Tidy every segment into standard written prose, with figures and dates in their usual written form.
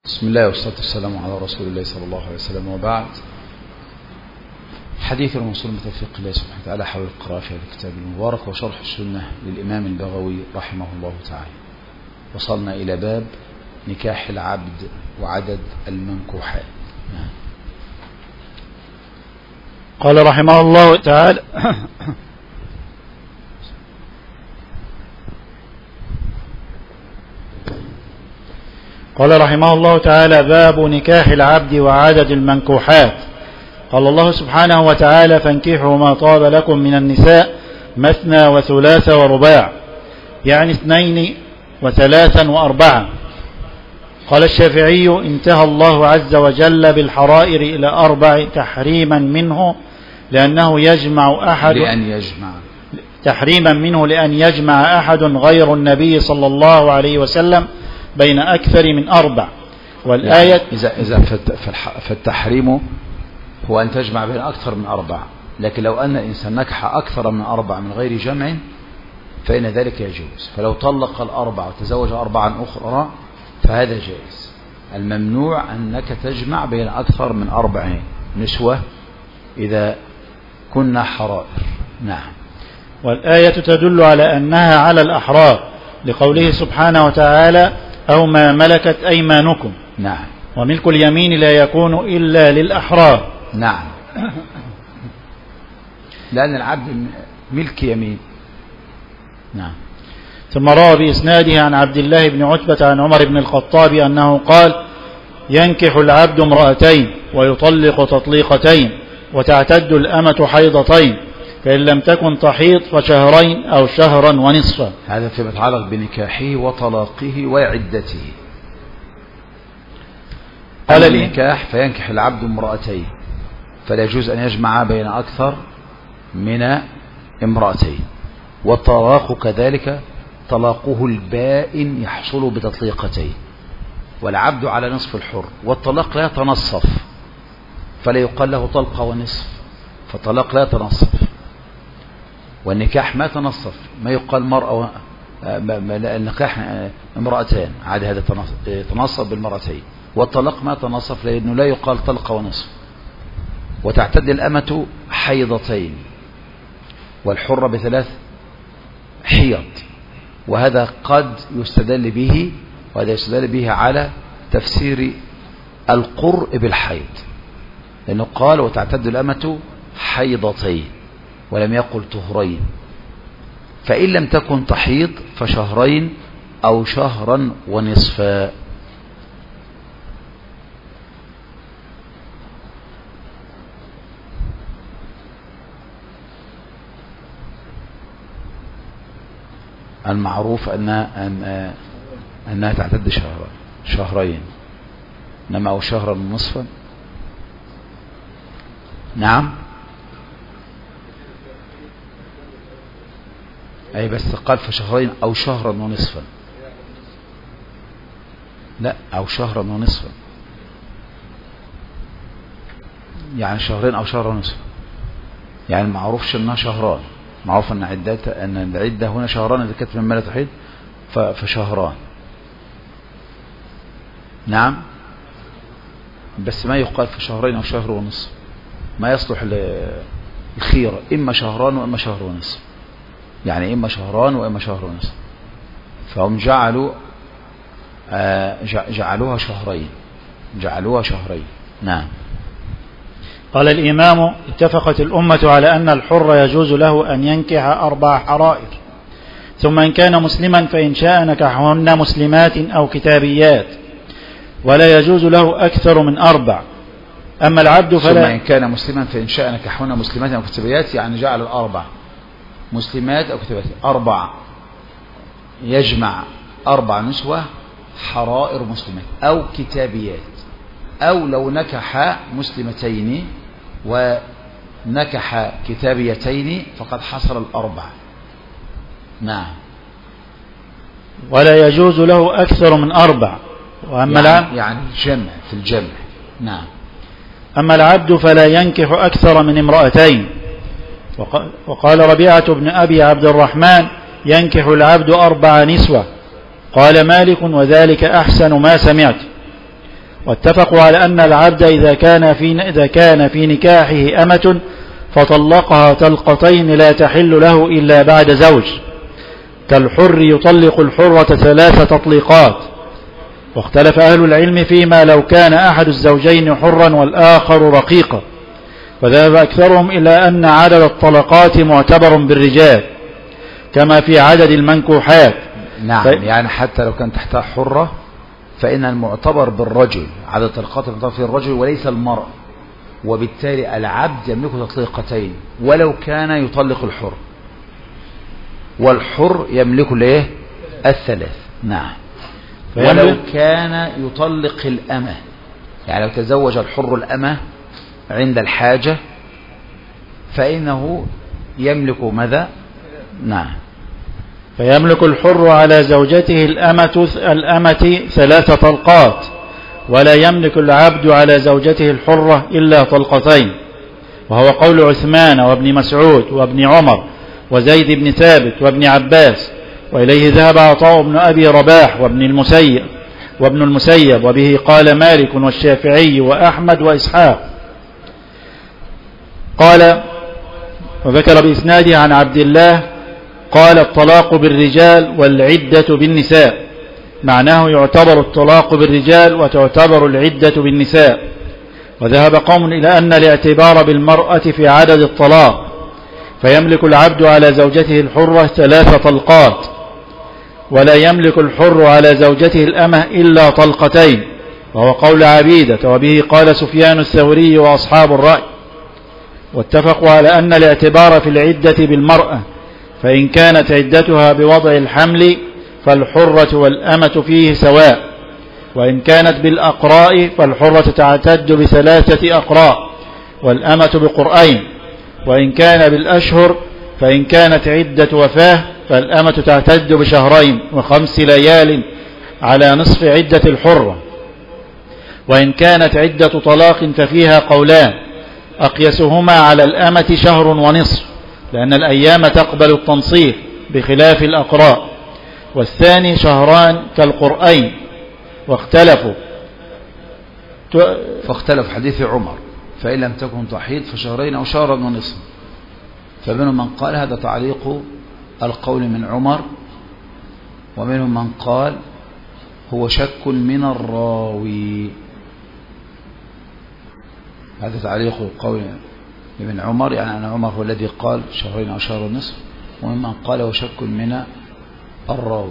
بسم الله والصلاة والسلام على رسول الله صلى الله عليه وسلم، وبعد. حديث الموصول من توفيق الله سبحانه وتعالى حول القراءة في هذا الكتاب المبارك وشرح السنة للإمام البغوي رحمه الله تعالى. وصلنا إلى باب نكاح العبد وعدد المنكوحات. قال رحمه الله تعالى قال رحمه الله تعالى: باب نكاح العبد وعدد المنكوحات. قال الله سبحانه وتعالى: فانكحوا ما طاب لكم من النساء مثنى وثلاث ورباع، يعني 2 و3 و4. قال الشافعي: انتهى الله عز وجل بالحرائر إلى 4 تحريما منه لأن يجمع أحد غير النبي صلى الله عليه وسلم بين أكثر من 4. والآية إذا فالتحريم هو أن تجمع بين أكثر من 4، لكن لو أن الإنسان نكح أكثر من 4 من غير جمع فإن ذلك يجوز. فلو طلق 4 وتزوج 4 أخرى فهذا جائز. الممنوع أنك تجمع بين أكثر من 4 نسوة إذا كنا حرائر. نعم. والآية تدل على أنها على الأحرار لقوله سبحانه وتعالى: أو ما ملكت أيمانكم. نعم. وملك اليمين لا يكون إلا للأحرار. نعم. لأن العبد ملك يمين. نعم. ثم روى بإسناده عن عبد الله بن عتبة عن عمر بن الخطاب أنه قال: ينكح العبد 2 ويطلق تطليقتين وتعتد الأمة حيضتين، فإن لم تكن تحيض ف2 أو 1 شهرا ونصفا. هذا فيما يتعلق بنكاحه وطلاقه وعدته. قال النكاح فينكح العبد 2 فلا يجوز أن يجمع بين أكثر من 2. والطلاق كذلك طلاقه البائن يحصل بتطليقتين، والعبد على نصف الحر. والطلاق لا يتنصف فلا يقال له طلقة ونصف، فالطلاق لا يتنصف. والنكاح ما تنصف، ما يقال مرأة النكاح 2 عادي، هذا تنصف ب2. والطلاق ما تنصف لأنه لا يقال طلقة ونصف. وتعتد الأمة حيضتين، والحرة ب3 حيض. وهذا قد يستدل به، وهذا يستدل به على تفسير القرء بالحيض، لأنه قال: وتعتد الأمة حيضتين، ولم يقل طهرين. فإن لم تكن تحيض ف2 أو 1 شهرا ونصفا. المعروف أنها تعتد 2 شهرين، إنما أو 1 شهرا ونصفا. نعم. أي بس قال ف2 أو 1 شهرا ونصفا. لا، أو 1 شهرا ونصفا، يعني 2 أو 1 شهر ونصف. يعني معروفش أنها 2 شهران، معروف أن العدة هنا 2 شهران إذا كانت من لا تحيض ف2. نعم. بس ما يقال ف2 أو 1 شهر ونصف، ما يصلح الخيرة، إما 2 شهران وإما 1 شهر ونصف، يعني إما 2 شهران وإما 1 شهر ونصف. فهم جعلوها 2 شهرين. نعم. قال الإمام: اتفقت الأمة على أن الحر يجوز له أن ينكح 4 حرائر، ثم إن كان مسلما فإن شاء نكحهن مسلمات أو كتابيات، ولا يجوز له أكثر من 4. أما العبد فلا. ثم إن كان مسلما فإن شاء نكحهن مسلمات أو كتابيات، يعني جعل 4 مسلمات أو كتابيات. 4 يجمع 4 نسوة حرائر مسلمات أو كتابيات، أو لو نكح مسلمتين ونكح كتابيتين فقد حصل 4. نعم. ولا يجوز له أكثر من 4. وأما يعني جمع في الجمع. نعم. أما العبد فلا ينكح أكثر من 2. وقال ربيعة بن أبي عبد الرحمن: ينكح العبد 4 نسوة. قال مالك: وذلك أحسن ما سمعت. واتفقوا على أن العبد إذا كان في نكاحه أمة فطلقها طلقتين لا تحل له إلا بعد زوج، كالحر يطلق الحرة 3 تطليقات. واختلف أهل العلم فيما لو كان أحد الزوجين حرا والآخر رقيقا، فذهب أكثرهم إلى أن عدد الطلقات معتبر بالرجال كما في عدد المنكوحات. نعم، يعني حتى لو كان تحتها حرة فإن المعتبر بالرجل، عدد الطلقات المعتبر في الرجل وليس المرأة، وبالتالي العبد يملك تطليقتين ولو كان يطلق الحر، والحر يملك الايه 3. نعم، ولو كان يطلق الأمة، يعني لو تزوج الحر الأمة عند الحاجة فإنه يملك ماذا؟ نعم، فيملك الحر على زوجته الأمة 3 طلقات، ولا يملك العبد على زوجته الحرة إلا طلقتين، وهو قول عثمان وابن مسعود وابن عمر وزيد بن ثابت وابن عباس، وإليه ذهب عطاء بن أبي رباح وابن المسيب، وبه قال مالك والشافعي وأحمد وإسحاق. قال وذكر بإسناده عن عبد الله قال الطلاق بالرجال والعدة بالنساء، معناه يعتبر الطلاق بالرجال وتعتبر العدة بالنساء. وذهب قوم إلى أن الاعتبار بالمرأة في عدد الطلاق، فيملك العبد على زوجته الحرة 3 طلقات، ولا يملك الحر على زوجته الأمة إلا طلقتين، وهو قول عبيدة، وبه قال سفيان الثوري وأصحاب الرأي. واتفقوا على أن الاعتبار في العدة بالمرأة، فإن كانت عدتها بوضع الحمل فالحرة والأمة فيه سواء، وإن كانت بالأقراء فالحرة تعتد ب3 أقراء والأمة بقرئين، وإن كان بالأشهر فإن كانت عدة وفاة فالأمة تعتد ب2 و5 ليال على نصف عدة الحرة. وإن كانت عدة طلاق ففيها قولان، أقيسهما على الأمة 1.5 شهر، لأن الأيام تقبل التنصيف بخلاف الأقراء، والثاني 2 شهران كالقرئين. فاختلف حديث عمر فإن لم تكن تحيض ف2 شهرين أو 1.5 شهر، فمنهم من قال هذا تعليق القول من عمر، ومنهم من قال هو شك من الراوي. هذا تعليق القول من عمر، يعني أن عمر هو الذي قال 2 شهرين أو 1.5 شهر، وممن قال هو شك من الراوي.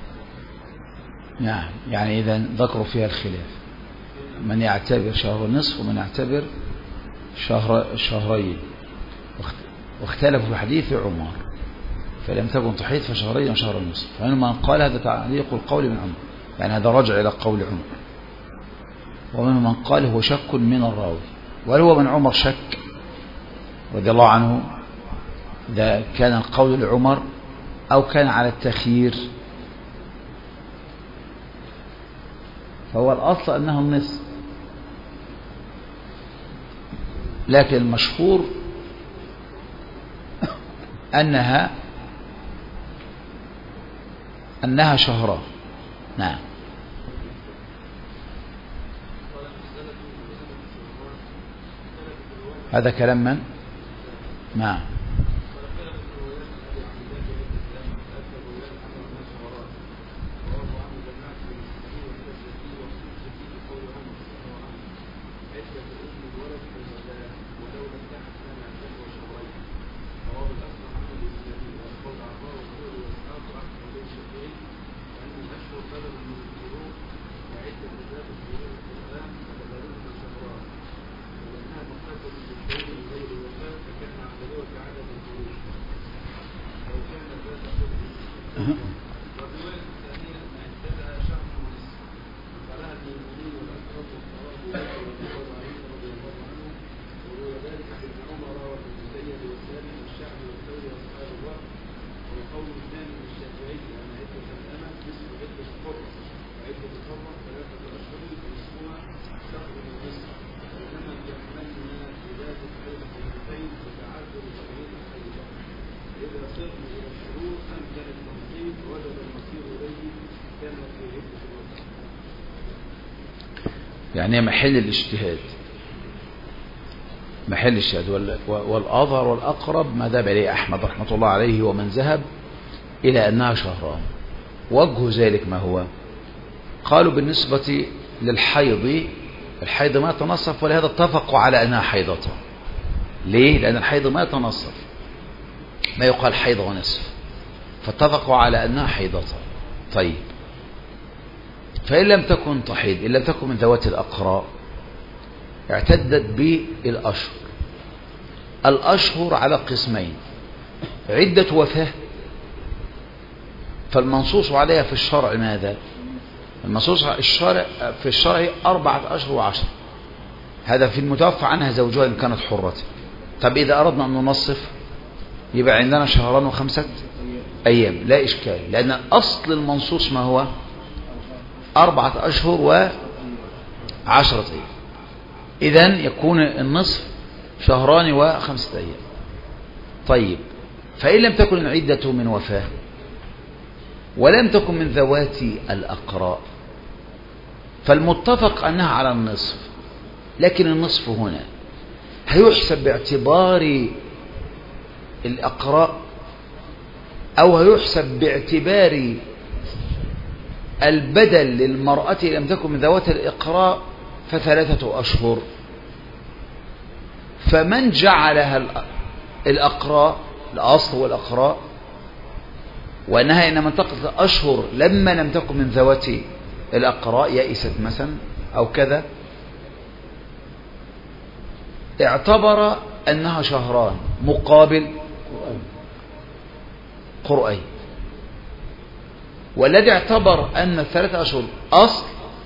نعم، يعني إذا ذكروا فيها الخلاف، من يعتبر 1.5 شهر ومن يعتبر 2 شهرين، واختلفوا في حديث عمر فلم تكن تحيض ف2 شهرين أو 1.5 شهر. فمنهم من قال هذا تعليق القول من عمر، يعني هذا رجع إلى قول عمر، ومنهم من قال هو شك من الراوي. وهل هو من عمر شك رضي الله عنه إذا كان القول لعمر أو كان على التخيير؟ فهو الأصل أنها النصف، لكن المشهور أنها 2 شهران. نعم، هذا كلام من؟ نعم، يعني محل الاجتهاد، محل الاجتهاد. والأظهر والأقرب ما ذهب إليه أحمد رحمة الله عليه ومن ذهب إلى أنها شهران. وجه ذلك ما هو؟ قالوا بالنسبة للحيض، الحيض ما يتنصف، ولهذا اتفقوا على أنها حيضتان. ليه؟ لأن الحيض ما يتنصف، ما يقال حيض ونصف، فاتفقوا على أنها حيضتان. طيب، فإن لم تكن تحيض، إن لم تكن من ذوات الأقراء، اعتدت بالأشهر. الأشهر على قسمين: عدة وفاة، فالمنصوص عليها في الشرع ماذا؟ المنصوص في الشرع 4 أشهر و10، هذا في المتوفى عنها زوجها إن كانت حرة. طب إذا أردنا أن ننصف يبقى عندنا 2 و5 أيام، لا إشكال، لأن أصل المنصوص ما هو؟ 4 أشهر و10 أيام. إذن يكون النصف 2 و5 أيام. طيب، فإن لم تكن العدة من وفاة ولم تكن من ذوات الأقراء، فالمتفق أنها على النصف، لكن النصف هنا هيحسب باعتبار الأقراء أو هيحسب باعتبار البدل للمرأة لم تكن من ذوات الإقراء، ف3 أشهر. فمن جعلها الأقراء، الأصل والأقراء، وأنها إنما انتقلت أشهر لما لم تكن من ذوات الأقراء، يئست مثلا أو كذا، اعتبر أنها 2 مقابل قرئين. والذي اعتبر أن 3 أشهر أصل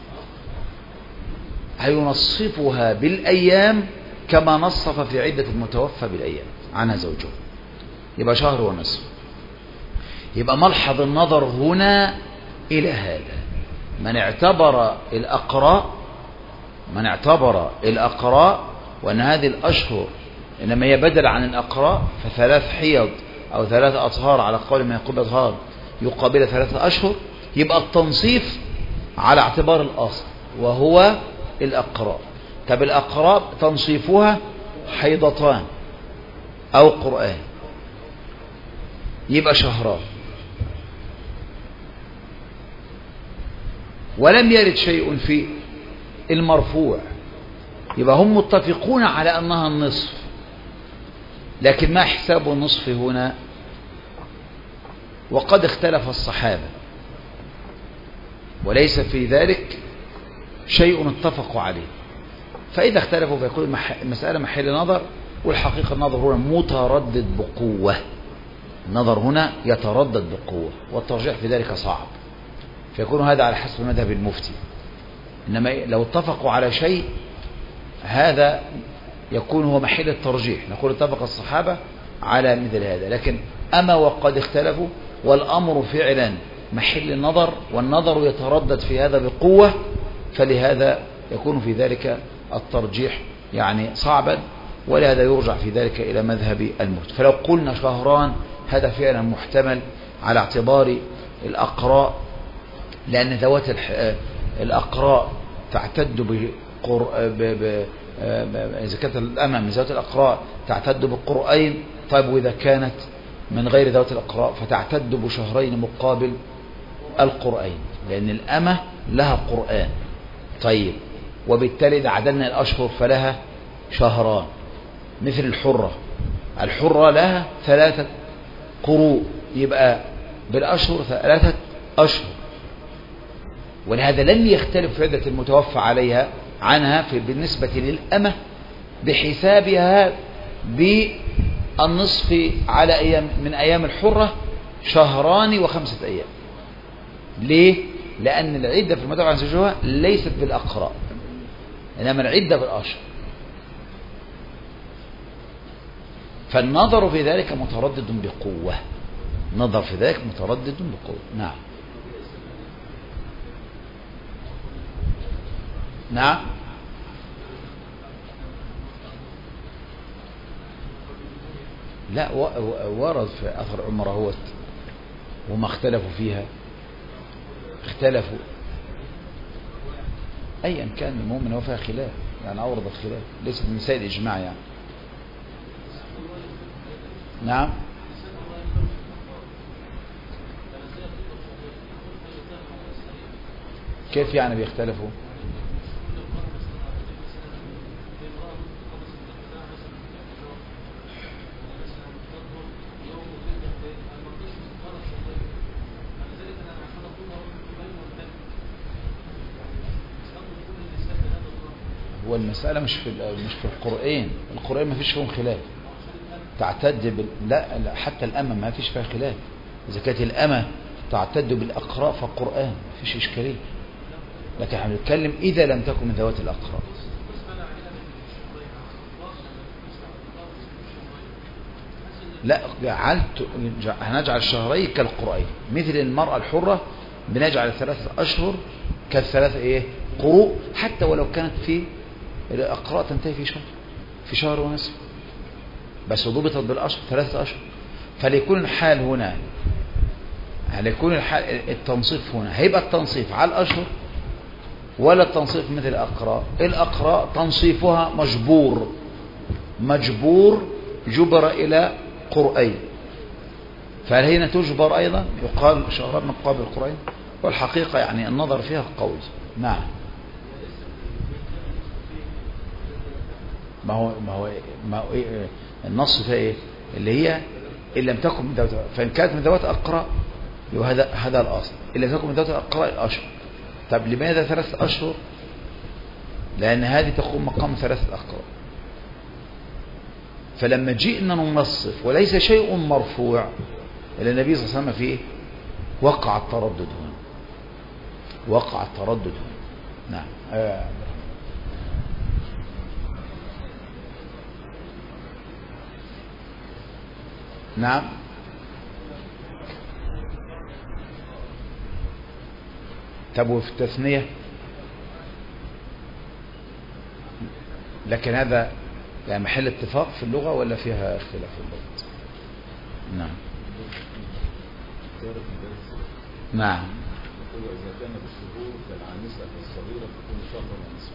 هينصفها بالأيام كما نصف في عدة المتوفى بالأيام عنها زوجها، يبقى 1 ونصف. يبقى ملحظ النظر هنا إلى هذا: من اعتبر الأقراء وأن هذه الأشهر إنما هي بدل عن الأقراء، ف3 حيض أو 3 أطهار على قول ما يقول أطهار يقابل 3 أشهر، يبقى التنصيف على اعتبار الأصل وهو الأقراء. طب الأقراء تنصيفها حيضتان أو قرآن، يبقى 2. ولم يرد شيء في المرفوع، يبقى هم متفقون على أنها النصف، لكن ما حساب النصف هنا؟ وقد اختلف الصحابة وليس في ذلك شيء اتفقوا عليه. فإذا اختلفوا فيكون المسألة محل نظر، والحقيقة النظر هنا متردد بقوة، النظر هنا يتردد بقوة، والترجيح في ذلك صعب، فيكون هذا على حسب مذهب المفتي. إنما لو اتفقوا على شيء هذا يكون هو محل الترجيح، نقول اتفق الصحابة على مثل هذا. لكن أما وقد اختلفوا والأمر فعلا محل النظر، والنظر يتردد في هذا بقوة، فلهذا يكون في ذلك الترجيح يعني صعبا، ولهذا يرجع في ذلك إلى مذهب المفتي. فلو قلنا 2 هذا فعلا محتمل على اعتبار الأقراء، لأن ذوات الأقراء تعتد إذا كانت الأمة من ذوات الأقراء تعتد بالقرآن. طيب، وإذا كانت من غير ذوات الأقراء فتعتد ب2 مقابل القرآن، لأن الأمة لها قرآن. طيب، وبالتالي إذا عدلنا الأشهر فلها 2، مثل الحرة لها 3 قروء، يبقى بالأشهر 3 أشهر. ولهذا لم يختلف في عدة المتوفى عنها بالنسبة للأمة بحسابها بالنصف على أيام من أيام الحرة 2 و5 أيام. ليه؟ لأن العدة في المتوفى عن زوجها ليست بالأقراء، إنما العدة بالأشهر. فالنظر في ذلك متردد بقوة، نظر في ذلك متردد بقوة. نعم نعم. لا، ورد في أثر عمر هوت وما اختلفوا فيها، اختلفوا أيا كان المهم أنه فيها خلاف، يعني أورد الخلاف، ليست من مسائل الإجماع يعني. نعم. كيف يعني بيختلفوا؟ هو المسألة مش في القرآن. القرآن ما فيش فيهم خلاف. تعتد لا حتى الأمة ما فيش فيها خلاف. إذا كانت الأمة تعتد بالأقراء فالقرآن ما فيش إشكالية. لكن احنا بنتكلم إذا لم تكن من ذوات الأقراء. لا هنجعل الشهرين كالقرآن، مثل المرأة الحرة بنجعل 3 أشهر كالثلاث قروء، حتى ولو كانت في الأقراء تنتهي في شهر ونصف، بس ضبطت بالأشهر 3 أشهر. فليكون الحال هنا، هيكون التنصيف هنا هيبقى التنصيف على الأشهر ولا التنصيف مثل الأقراء؟ الأقراء تنصيفها مجبور جبر إلى قرئين، فهل هنا تجبر أيضا يقال شهران مقابل القرئين؟ والحقيقة يعني النظر فيها قوي. نعم. ما هو النص فيها اللي هي إن لم تكن من ذوات، فإن كانت من ذوات أقراء هذا الأصل، إن لم تكن من ذوات أقراء الأشهر. طب لماذا 3 أشهر؟ لأن هذه تقوم مقام 3 أقراء. فلما جئنا ننصف وليس شيء مرفوع إلى النبي صلى الله عليه وسلم فيه وقع التردد هنا. نعم. نعم. طب وفي التثنية؟ لكن هذا يعني محل اتفاق في اللغة ولا فيها اختلاف في اللغة؟ نعم. نعم. إذا كان بالشهور كالعانسة الصغيرة تكون شهر ونصف.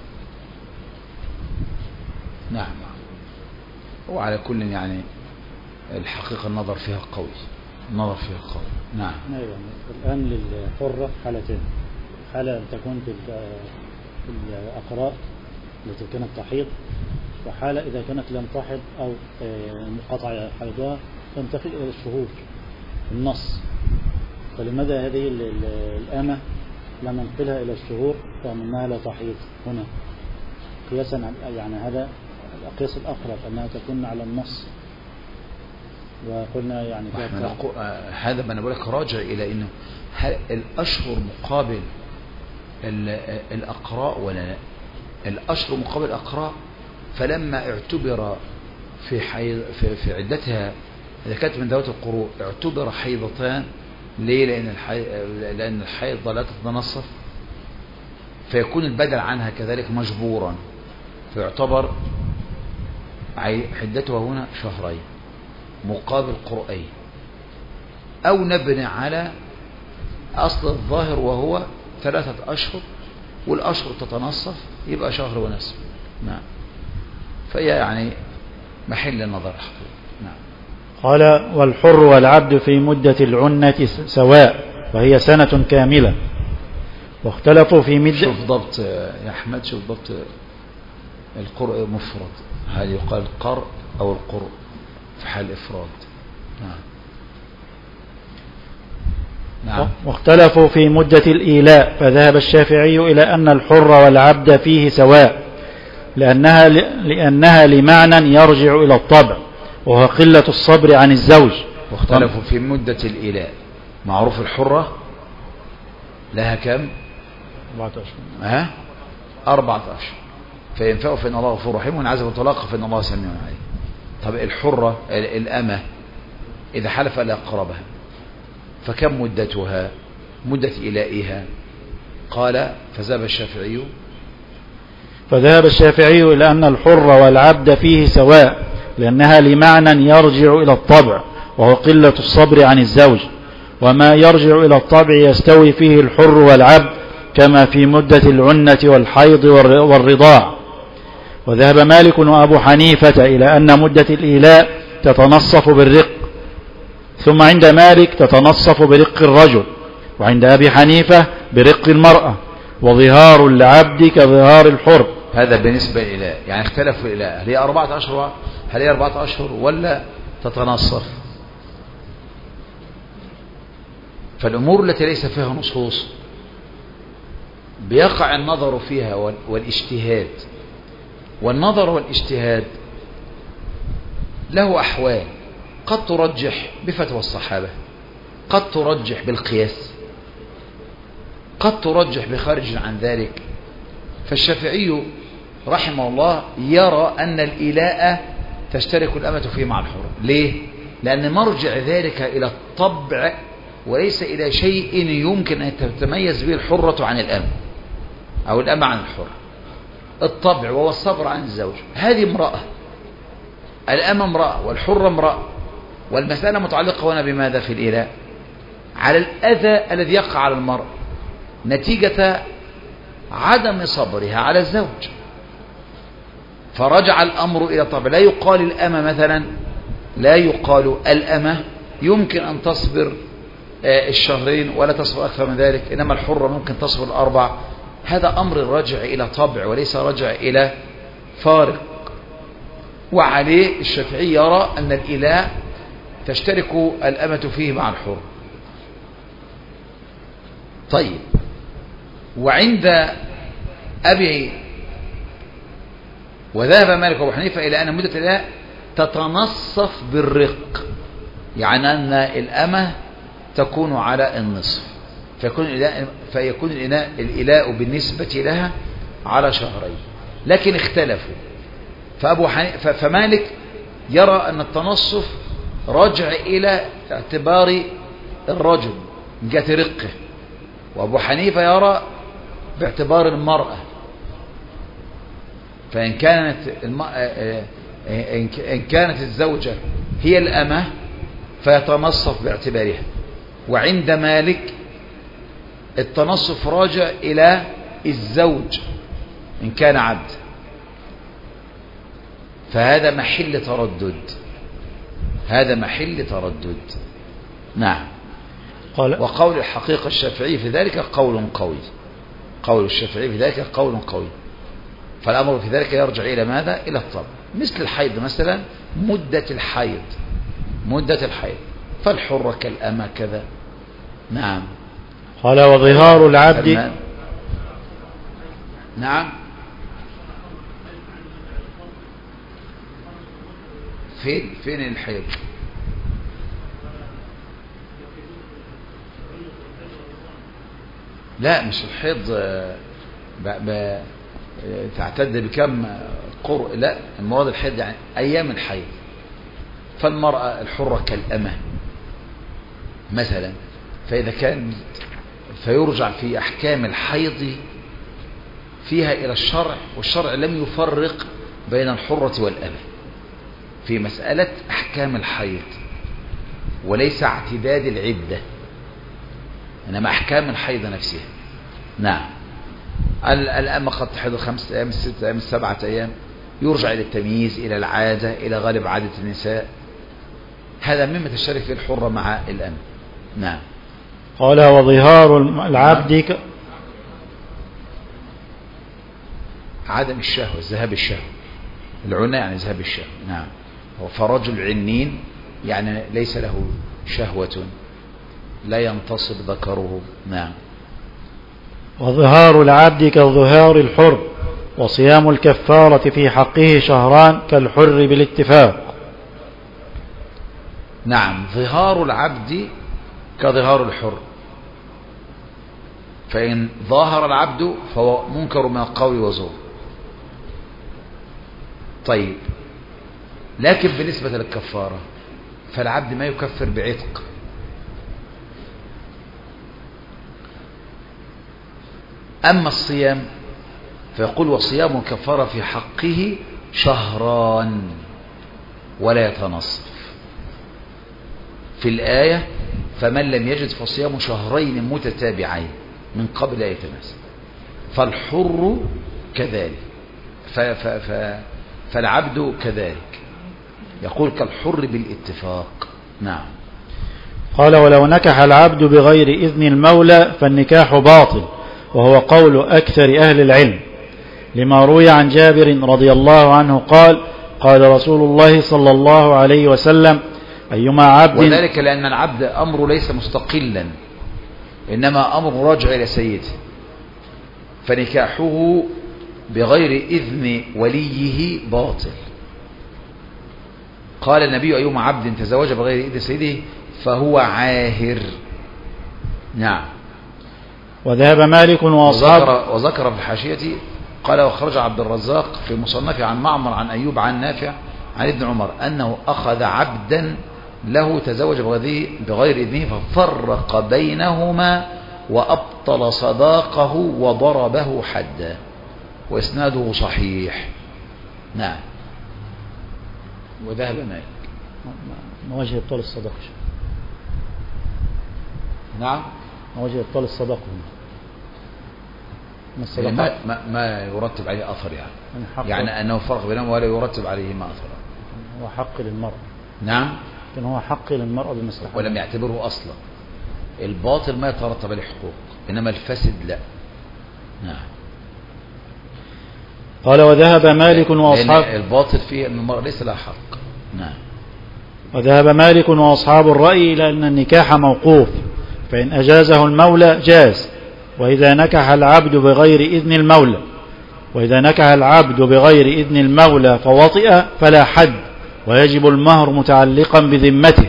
نعم. وعلى كل يعني الحقيقة النظر فيها قوي. نعم. أيوة. الآن للحرة حالتين، حالة تكون في الأقراء التي كانت تحيض، وحالة إذا كانت لم تحض أو انقطع حيضها تنتقل إلى الشهور النص. فلماذا هذه الأمة لم ننقلها إلى الشهور رغم أنها لا تحيض هنا قياسا؟ يعني هذا القياس الأقرب أنها تكون على النص. وقلنا يعني هذا ما أنا بقول لك راجع إلى إنه الأشهر مقابل الأقراء ولا لا؟ الأشهر مقابل الأقراء، فلما اعتبر في عدتها إذا كانت من ذوات القروء اعتبر حيضتان. ليه؟ لأن الحيض لا تتنصف، فيكون البدل عنها كذلك مجبورا، فيعتبر حدتها هنا 2 شهر مقابل قرئين، أو نبني على أصل الظاهر وهو 3 أشهر والأشهر تتنصف يبقى 1 شهر ونصف. نعم. فهي يعني محل النظر حقيقي. نعم. قال: والحر والعبد في مدة العنة سواء، وهي 1 كاملة. واختلفوا في مدة. شوف ضبط يا أحمد، شوف ضبط القرء مفرد، هل يقال قرء أو القرء في حال إفراد؟ نعم. واختلفوا في مدة الإيلاء، فذهب الشافعي إلى أن الحر والعبد فيه سواء، لأنها لمعنى يرجع إلى الطبع، وهو قلة الصبر عن الزوج. واختلفوا في مدة الإيلاء. معروف الحرة لها كم؟ 4 أشهر. 4 أشهر. فينفعوا فإن الله غفور رحيم، وإن عزم طلاقه فإن الله سميع عليم. طب الحرة الأمة إذا حلف لا أقربها فكم مدتها؟ مدة إلائها؟ قال فذهب الشافعي إلى أن الحر والعبد فيه سواء، لأنها لمعنى يرجع إلى الطبع، وهو قلة الصبر عن الزوج. وما يرجع إلى الطبع يستوي فيه الحر والعبد، كما في مدة العنة والحيض والرضاع. وذهب مالك وأبو حنيفة إلى أن مدة الإيلاء تتنصف بالرق، ثم عند مالك تتنصف برق الرجل، وعند أبي حنيفة برق المرأة، وظهار العبد كظهار الحر. هذا بالنسبة إلى يعني اختلفوا إلى هل هي 4 أشهر، هل هي 4 أشهر ولا تتنصف. فالأمور التي ليس فيها نصوص بيقع النظر فيها والاجتهاد، والنظر والاجتهاد له أحوال، قد ترجح بفتوى الصحابة، قد ترجح بالقياس، قد ترجح بخارج عن ذلك. فالشافعي رحمه الله يرى أن الإيلاء تشترك الأمة فيه مع الحر. ليه؟ لأن مرجع ذلك إلى الطبع وليس إلى شيء يمكن أن تتميز به الحرة عن الأمة أو الأمة عن الحر. الطبع وهو الصبر عن الزوج. هذه امرأة، الأمة امرأة والحر امرأة، والمسألة متعلقة هنا بماذا في الإيلاء؟ على الأذى الذي يقع على المرأة نتيجة عدم صبرها على الزوج. فرجع الأمر إلى طبع. لا يقال الأمة مثلا، لا يقال الأمة يمكن أن تصبر الشهرين ولا تصبر أكثر من ذلك، إنما الحرة ممكن تصبر 4. هذا أمر راجع إلى طبع وليس راجع إلى فارق. وعليه الشافعي يرى أن الإيلاء تشترك الأمة فيه مع الحر. طيب، وعند أبي وذهب مالك وابو حنيفة إلى أن مدة الإيلاء تتنصف بالرق، يعني أن الأمة تكون على النصف، فيكون الإيلاء بالنسبة لها على شهرين. لكن اختلفوا، فمالك يرى أن التنصف رجع إلى اعتبار الرجل من جهة رقه، وأبو حنيفة يرى باعتبار المرأة. فإن كانت الزوجة هي الأمة فيتنصف باعتبارها. وعند مالك التنصف راجع إلى الزوج إن كان عبد. فهذا محل تردد، هذا محل تردد. نعم. وقول الحقيقة الشافعي في ذلك قول قوي، قول الشافعي في ذلك قول قوي. فالأمر في ذلك يرجع إلى ماذا؟ إلى الطبع. مثل الحيض مثلا، مدة الحيض، مدة الحيض، فالحرة كالأمة كذا. نعم. قال وظهار العبد. نعم. فين الحيض؟ لا، مش الحيض تعتد بكم قرء، لا، المراد الحيض يعني أيام الحيض. فالمرأة الحرة كالأمة مثلا، فإذا كان فيرجع في أحكام الحيض فيها إلى الشرع، والشرع لم يفرق بين الحرة والأمة في مسألة أحكام الحيض، وليس اعتداد العدة، إنما أحكام الحيض نفسها. نعم. الأمة قد تحيض 5 أيام 6 أيام 7 أيام، يرجع إلى التمييز، إلى العادة، إلى غالب عادة النساء. هذا مما تشترك فيه الحرة مع الأمة. نعم. قال وظهار العبد عدم الشهوة، ذهاب الشهوة. العنة يعني ذهاب الشهوة. نعم. فرجل عنين يعني ليس له شهوة، لا ينتصب ذكره. نعم. وظهار العبد كظهار الحر، وصيام الكفارة في حقه شهران كالحر بالاتفاق. نعم. ظهار العبد كظهار الحر، فإن ظاهر العبد فهو منكر من القول وزور. طيب، لكن بالنسبة للكفارة فالعبد ما يكفر بعتق. أما الصيام فيقول وصيام الكفارة في حقه شهران ولا يتنصف. في الآية فمن لم يجد فصيام شهرين متتابعين من قبل أن يتماسك. فالحر كذلك فالعبد كذلك، يقول كالحر بالاتفاق. نعم. قال ولو نكح العبد بغير إذن المولى فالنكاح باطل، وهو قول أكثر أهل العلم، لما روي عن جابر رضي الله عنه قال قال رسول الله صلى الله عليه وسلم أيما عبد، وذلك لأن العبد أمره ليس مستقلا، إنما أمره راجع إلى سيده، فنكاحه بغير إذن وليه باطل. قال النبي أيما عبد تزوج بغير إذن سيده فهو عاهر. نعم. وذهب مالك وأصحابه. وذكر في الحاشية قال وخرج عبد الرزاق في مصنفه عن معمر عن أيوب عن نافع عن ابن عمر أنه أخذ عبدا له تزوج بغير إذنه ففرق بينهما وأبطل صداقه وضربه حدا، وإسناده صحيح. نعم. وذهب مالك. ما وجه إبطال الصداقة؟ نعم. ما وجه إبطال الصداقة؟ ما يرتب عليه أثر يعني أنه فرق بينهم ولا يرتب عليه ما أثر. هو حق للمرأة. نعم. لكن هو حق للمرأة بمصلحة، ولم يعتبره أصلا. الباطل ما يترتب عليه حقوق، إنما الفسد لا. نعم. قال وذهب مالك وأصحاب الباطل فيه أن المرأة ليس لها حق. نعم. وذهب مالك وأصحاب الرأي إلى أن النكاح موقوف، فإن أجازه المولى جاز، وإذا نكح العبد بغير إذن المولى فوطئ فلا حد، ويجب المهر متعلقا بذمته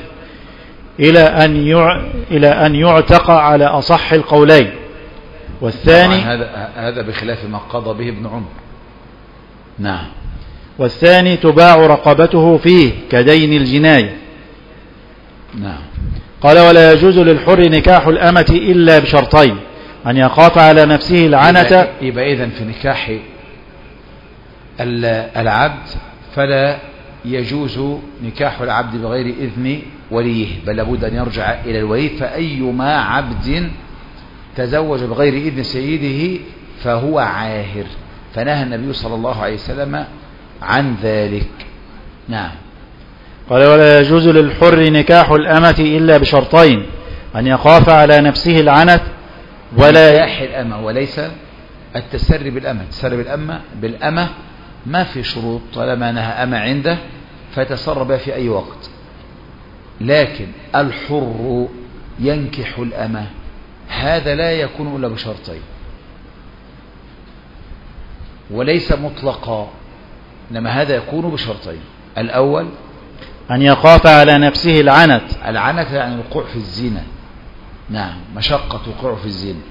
إلى أن يعتق على أصح القولين. والثاني هذا بخلاف ما قضى به ابن عمر. نعم. والثاني تباع رقبته فيه كدين الجناية. نعم. قال ولا يجوز للحر نكاح الأمة إلا بشرطين: أن يخاف على نفسه العنة. يبقى إذن في نكاح العبد فلا يجوز نكاح العبد بغير إذن وليه، بل لابد أن يرجع إلى الولي. فأيما عبد تزوج بغير إذن سيده فهو عاهر، فنهى النبي صلى الله عليه وسلم عن ذلك. نعم. قال ولا يجوز للحر نكاح الأمة إلا بشرطين: أن يخاف على نفسه العنت ولا نكاح الأمة وليس التسري بالأمة. التسري بالأمة ما في شروط، طالما أنها أمة عنده فيتسرى بها في أي وقت. لكن الحر ينكح الأمة، هذا لا يكون إلا بشرطين، وليس مطلقا، إنما هذا يكون بشرطين. الأول أن يخاف على نفسه العنت. العنت يعني الوقوع في الزنا. نعم، مشقة وقوع في الزنا.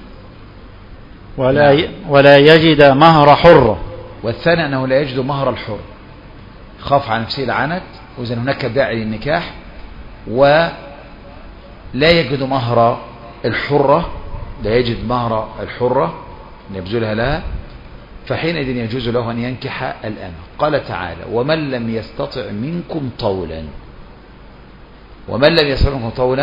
ولا يجد مهر حر. والثاني أنه لا يجد مهر الحر، خاف على نفسه العنت وإذن هناك داعي للنكاح، ولا يجد مهر الحرة، لا يجد مهر الحرة يبذلها لها، فحينئذ يجوز له أن ينكح الأمة. قال تعالى: ومن لم يستطع منكم طولا. ومن لم يستطع منكم طولا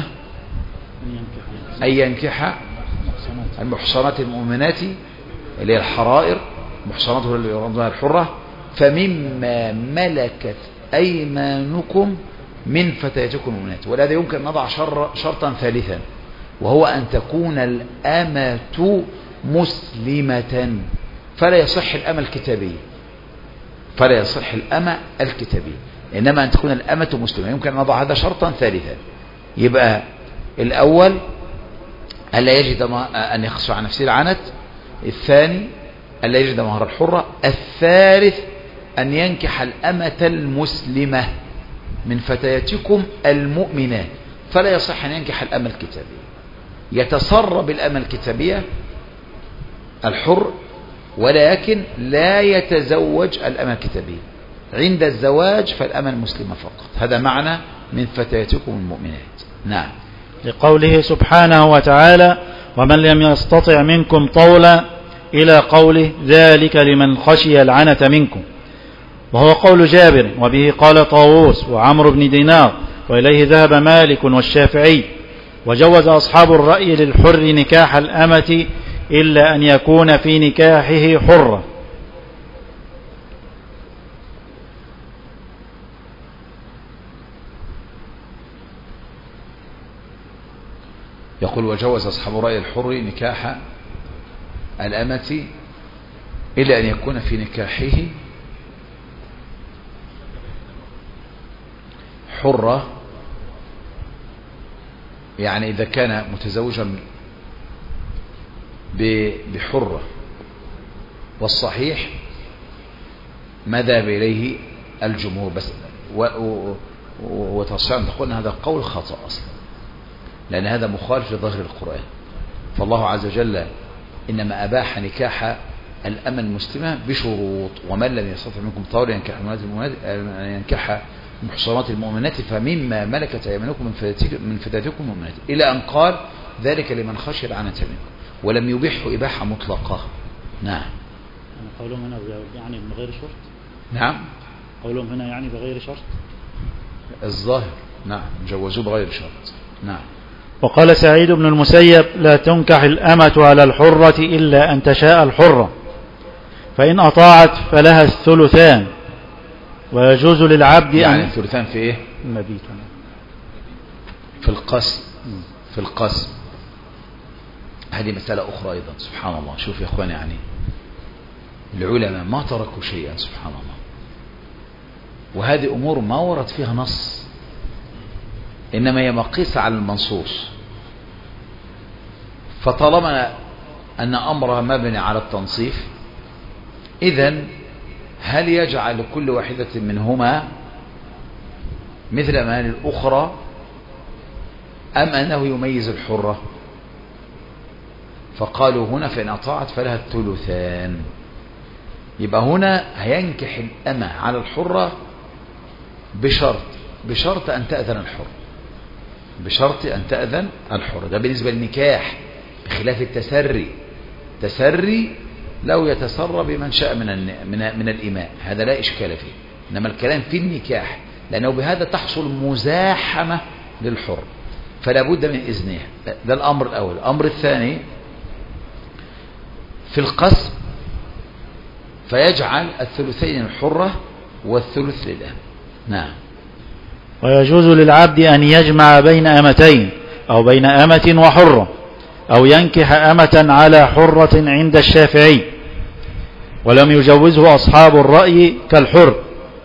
أن ينكح المحصنات المؤمنات اللي هي الحرائر، محصنات اللي يرضونها الحرة، فمما ملكت أيمانكم من فتياتكم المؤمنات. ولهذا يمكن نضع شرطا ثالثا، وهو أن تكون الأمة مسلمة، فلا يصح الأمة الكتابية، إنما أن تكون الأمة مسلمة. يمكن أن نضع هذا شرطا ثالثا. يبقى الأول ألا يجد أن يخشى عن نفسه العنت، الثاني ألا يجد مهر الحرة، الثالث أن ينكح الأمة المسلمة من فتياتكم المؤمنات، فلا يصح أن ينكح الأمة الكتابية. يتسرى بالأمة الكتابية الحر، ولكن لا يتزوج الأمة الكتابية. عند الزواج فالأمة المسلمة فقط. هذا معنى من فتياتكم المؤمنات. نعم. لقوله سبحانه وتعالى: ومن لم يستطع منكم طولا، إلى قوله: ذلك لمن خشي العنة منكم، وهو قول جابر، وبه قال طاووس وعمرو بن دينار، وإليه ذهب مالك والشافعي. وجوز أصحاب الرأي للحر نكاح الأمة إلا أن يكون في نكاحه حرة. يقول وجوز أصحاب رأي الحر نكاح الأمة إلا أن يكون في نكاحه حرة، يعني إذا كان متزوجا بحرة. والصحيح ما ذهب إليه الجمهور، بس وتصير أن تقول هذا قول خطأ أصلا، لأن هذا مخالف لظاهر القرآن. فالله عز وجل إنما أباح نكاح الأمة المسلمة بشروط: ومن لم يستطع منكم طولا ينكح المحصنات المؤمنات فمما ملكت أيمانكم من فتاتكم المؤمنات، إلى أن قال ذلك لمن خشي العنة منكم، ولم يبيحه إباحة مطلقة. نعم. قولهم هنا يعني بغير شرط. نعم. قولهم هنا يعني بغير شرط. الظاهر نعم جوزوه بغير شرط. نعم. وقال سعيد بن المسيب: لا تنكح الأمة على الحرة إلا أن تشاء الحرة، فإن أطاعت فلها الثلثان، ويجوز للعبد يعني الثلثان في إيه؟ المبيت في القسم. في القسم هذه مسألة أخرى أيضا. سبحان الله، شوف يا أخواني، يعني العلماء ما تركوا شيئا سبحان الله، وهذه أمور ما ورد فيها نص، إنما هي مقيسة على المنصوص. فطالما أن أمرها مبني على التنصيف، إذن هل يجعل كل واحدة منهما مثل ما للأخرى، أم أنه يميز الحرة؟ فقالوا هنا فإن أطاعت فلها الثلثان. يبقى هنا هينكح الأمة على الحرة بشرط أن تأذن الحر، بشرط أن تأذن الحر. ده بالنسبة للنكاح، بخلاف التسري. تسري لو يتسرى بمن شاء من الإماء هذا لا إشكال فيه، إنما الكلام في النكاح، لأنه بهذا تحصل مزاحمة للحر، فلا بد من إذنها. ده الأمر الأول. الأمر الثاني في القسم، فيجعل الثلثين الحرة والثلث للأم. نعم. ويجوز للعبد أن يجمع بين أمتين أو بين أمة وحرة، أو ينكح أمة على حرة عند الشافعي، ولم يجوزه أصحاب الرأي كالحر.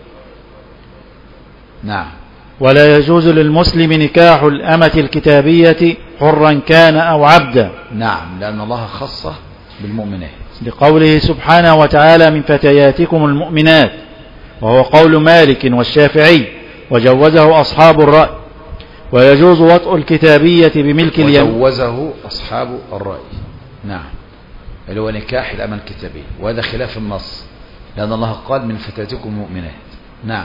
نعم. ولا يجوز للمسلم نكاح الأمة الكتابية حرا كان أو عبدا. نعم، لأن الله خصه بالمؤمنات لقوله سبحانه وتعالى: من فتياتكم المؤمنات، وهو قول مالك والشافعي، وجوزه أصحاب الرأي. ويجوز وطء الكتابية بملك اليمين، وجوزه أصحاب الرأي. نعم، اللي هو نكاح الأمة الكتابية، وهذا خلاف النص، لأن الله قال من فتياتكم المؤمنات. نعم.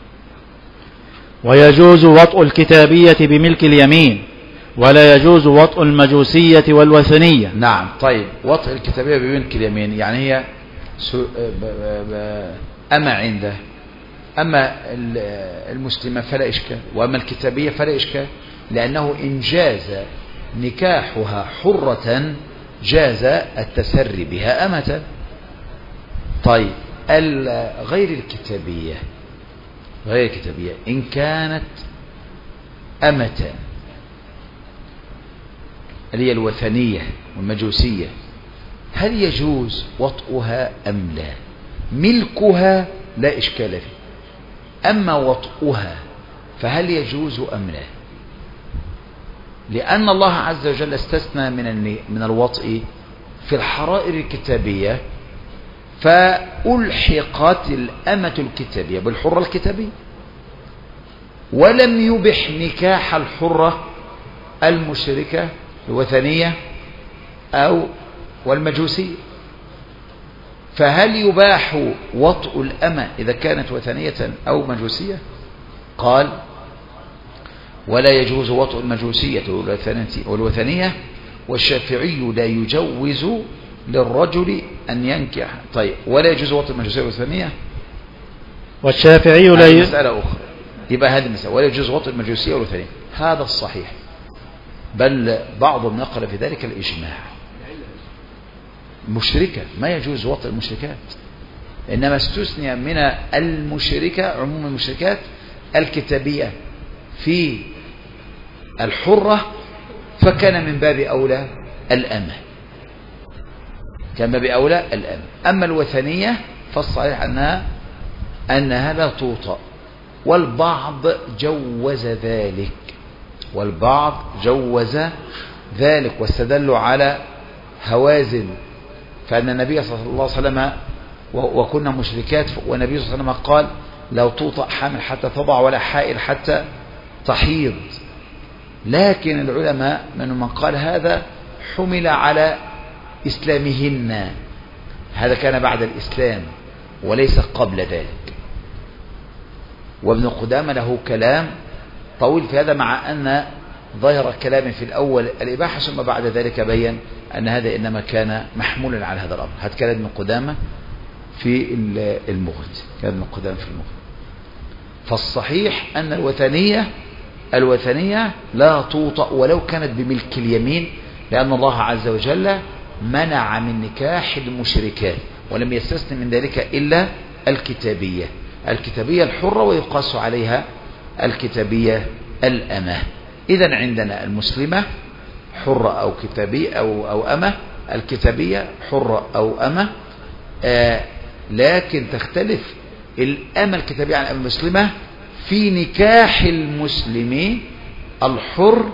ويجوز وطء الكتابية بملك اليمين، ولا يجوز وطء المجوسية والوثنية. نعم. طيب، وطء الكتابية بملك اليمين يعني هي أما عنده، أما المسلمة فلا إشكال، وأما الكتابية فلا إشكال، لأنه إن جاز نكاحها حرة جاز التسري بها أمة. طيب، غير الكتابية إن كانت أمة اللي هي الوثنية والمجوسية، هل يجوز وطئها أم لا؟ ملكها لا إشكال فيه، أما وطئها فهل يجوز أم لا؟ لأن الله عز وجل استثنى من الوطئ في الحرائر الكتابية، فألحقت الأمة الكتابية بالحرة الكتابية، ولم يبح نكاح الحرة المشركة الوثنية أو والمجوسية. فهل يباح وطء الأمة إذا كانت وثنية أو مجوسية؟ قال: ولا يجوز وطء المجوسية والوثنية، والشافعي لا يجوز للرجل أن ينكح. طيب، ولا يجوز وطء المجوسية والوثنية، والشافعي لا مسألة أخرى. يبقى هذه المسألة، ولا يجوز وطء المجوسية والوثنية، هذا الصحيح، بل بعضهم نقل في ذلك الإجماع. مشركة ما يجوز وطئ المشركات، إنما استثني من المشركة عموم المشركات الكتابية في الحرة، فكان من باب أولى الأمة، كان باب أولى الأمة. أما الوثنية فالصحيح أنها لا توطأ، والبعض جوز ذلك، والبعض جوز ذلك واستدلوا على هوازن، فأن النبي صلى الله عليه وسلم وكنا مشركات، والنبي صلى الله عليه وسلم قال لو توطأ حامل حتى تضع ولا حائل حتى تحيض. لكن العلماء من قال هذا حمل على إسلامهن، هذا كان بعد الإسلام وليس قبل ذلك. وابن قدامة له كلام طويل في هذا، مع أن ظاهر الكلام في الأول الإباحة، ثم بعد ذلك بين أن هذا إنما كان محمولا على هذا الأمر. هذا كلام ابن قدامة في المغني، كلام ابن قدامة في المغني. فالصحيح أن الوثنية لا توطأ ولو كانت بملك اليمين، لأن الله عز وجل منع من نكاح المشركات، ولم يستثن من ذلك إلا الكتابية الحرة، ويقاس عليها الكتابية الأمة. إذن عندنا المسلمة حرة أو كتابية أو أمة، الكتابية حرة أو أمة، لكن تختلف الأمة الكتابية عن المسلمة في نكاح المسلم الحر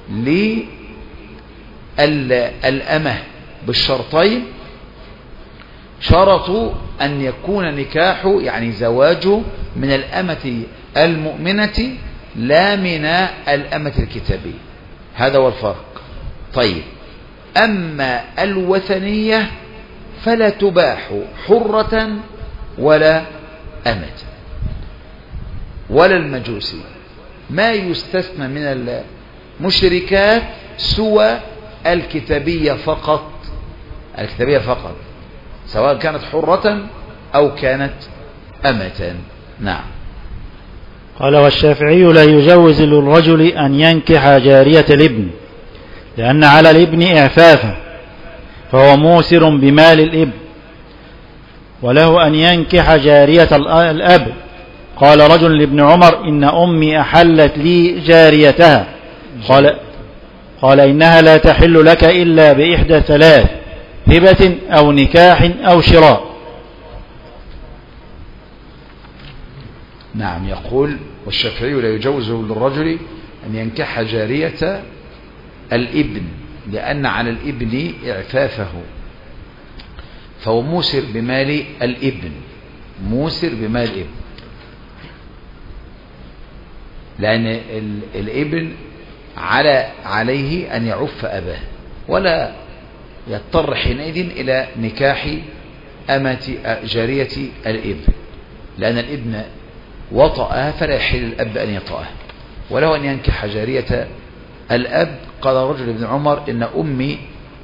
للأمة بالشرطين. شرطوا أن يكون نكاحه يعني زواجه من الأمة المؤمنة لا من الأمة الكتابية، هذا هو الفرق. طيب، أما الوثنية فلا تباح حرة ولا أمة، ولا المجوسي، ما يستثنى من المشركات سوى الكتابية فقط، سواء كانت حرة أو كانت أمة. نعم. قال: والشافعي لا يجوز للرجل أن ينكح جارية الابن، لأن على الابن إعفافه، فهو موسر بمال الابن، وله أن ينكح جارية الأب. قال رجل لابن عمر: إن أمي أحلت لي جاريتها. قال: إنها لا تحل لك إلا بإحدى ثلاث: هبة أو نكاح أو شراء. نعم. يقول: والشافعي لا يجوز للرجل أن ينكح جارية الابن، لأن على الابن إعفافه، فهو موسر بمال الابن، لأن الابن عليه أن يعف أباه، ولا يضطر حينئذ إلى نكاح جارية الابن، لأن الابن وطأها فلا يحل الأب أن يطأها، وله أن ينكح جارية الأب. قال رجل ابن عمر: إن أمي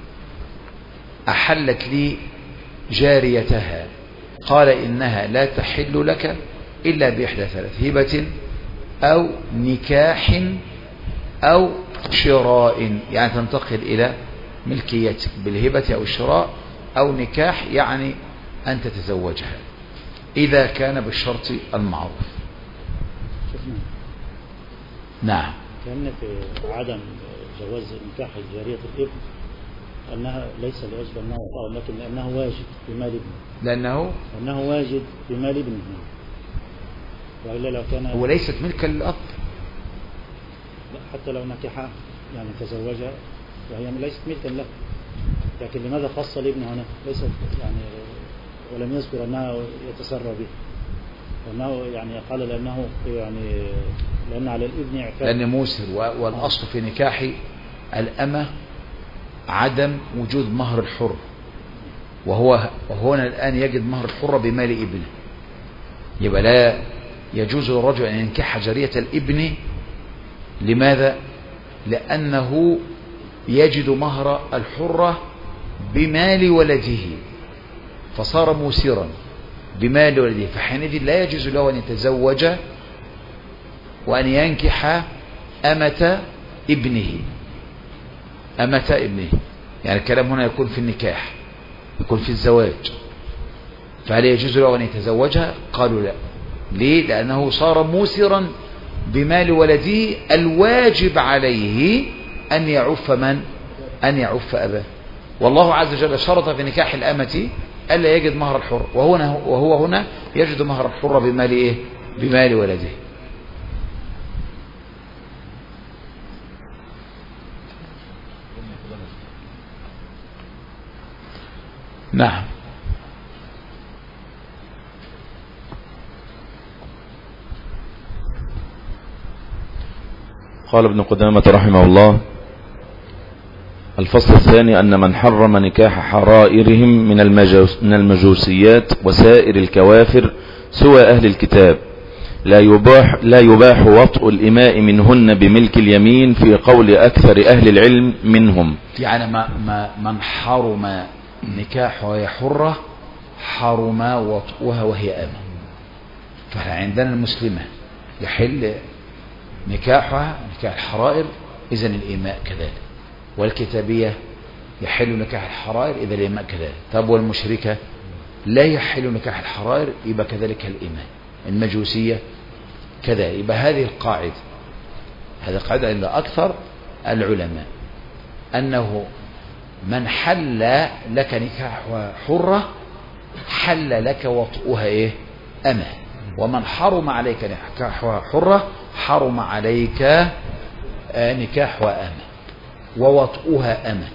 أحلت لي جاريتها. قال: إنها لا تحل لك إلا بإحدى ثلاث: هبة أو نكاح أو شراء، يعني تنتقل إلى ملكيتك بالهبة أو الشراء، أو نكاح يعني أن تتزوجها إذا كان بالشرط المعروف. نعم. كأن في عدم جواز نكاح جارية الابن أنها ليس لأجل أنه طاعة، لكن لأنه واجد بمال ابنه، لأنه واجد بمال ابنه، وإلا لو كان وليست ملكا للأب. حتى لو نكحها يعني تزوجها وهي ليست ملكا له، لكن لماذا خص الابن هنا؟ ليست يعني، ولم يذكر أنها يتسرى به، وأنه يعني قال لأنه يعني لأن على الابن إعفاف، لأن موسر. والأصل في نكاح الأمة عدم وجود مهر الحر، وهو هنا الآن يجد مهر الحر بمال ابنه، يبقى لا يجوز للرجل أن ينكح جارية الابن. لماذا؟ لأنه يجد مهر الحرة بمال ولده، فصار موسرا بمال ولده، فحينئذ لا يجوز له أن يتزوج وأن ينكح أمة ابنه. يعني الكلام هنا يكون في النكاح، يكون في الزواج، فهل يجوز له أن يتزوجها؟ قالوا لا. ليه؟ لأنه صار موسرا بمال ولده الواجب عليه أن يعف من؟ أن يعف أباه. والله عز وجل شرط في نكاح الأمة ألا يجد مهر الحر، وهو هنا يجد مهر الحر بمال إيه؟ بمال ولده. نعم. قال ابن قدامة رحمه الله: الفصل الثاني أن من حرم نكاح حرائرهم من المجوسيات وسائر الكوافر سوى أهل الكتاب لا يباح وطء الإماء منهن بملك اليمين في قول أكثر أهل العلم منهم. يعني من حرم نكاح وهي حرة حرم وطئها وهي أمة. فعندنا المسلمة يحل نكاحها نكاح الحرائر، إذن الإماء كذلك. والكتابية يحل نكاح الحرائر إذا الإماء كذلك. طب والمشركة لا يحل نكاح الحرائر، يبقى كذلك الإماء. المجوسية كذا. يبقى هذه القاعدة، هذه القاعدة عند أكثر العلماء، أنه من حل لك نكاح حرة حل لك وطئها إيه؟ أمة. ومن حرم عليك نكاح حرة حرم عليك نكاح أمة ووطئها أمة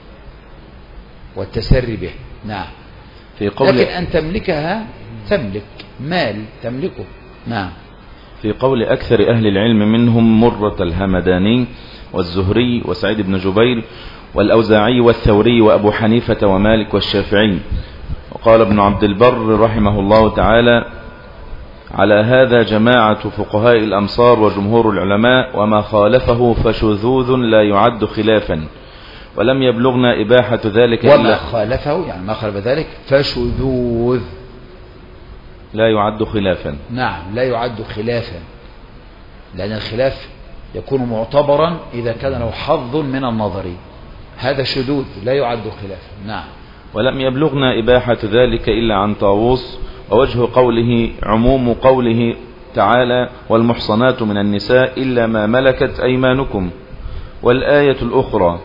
والتسري به. نعم. في قول لكن أن تملكها، تملك مال تملكه. نعم. في قول أكثر أهل العلم منهم مرة الهمداني والزهري وسعيد بن جبير والأوزاعي والثوري وأبو حنيفة ومالك والشافعي. وقال ابن عبد البر رحمه الله تعالى: على هذا جماعة فقهاء الأمصار وجمهور العلماء، وما خالفه فشذوذ لا يعد خلافا، ولم يبلغنا إباحة ذلك وما خالفه يعني ما خالف ذلك فشذوذ لا يعد خلافا. نعم، لا يعد خلافا، لأن الخلاف يكون معتبرا إذا كان له حظ من النظر. هذا شذوذ لا يعد خلافا. نعم. ولم يبلغنا إباحة ذلك إلا عن طاووس. ووجه قوله عموم قوله تعالى: والمحصنات من النساء إلا ما ملكت أيمانكم. والآية الأخرى: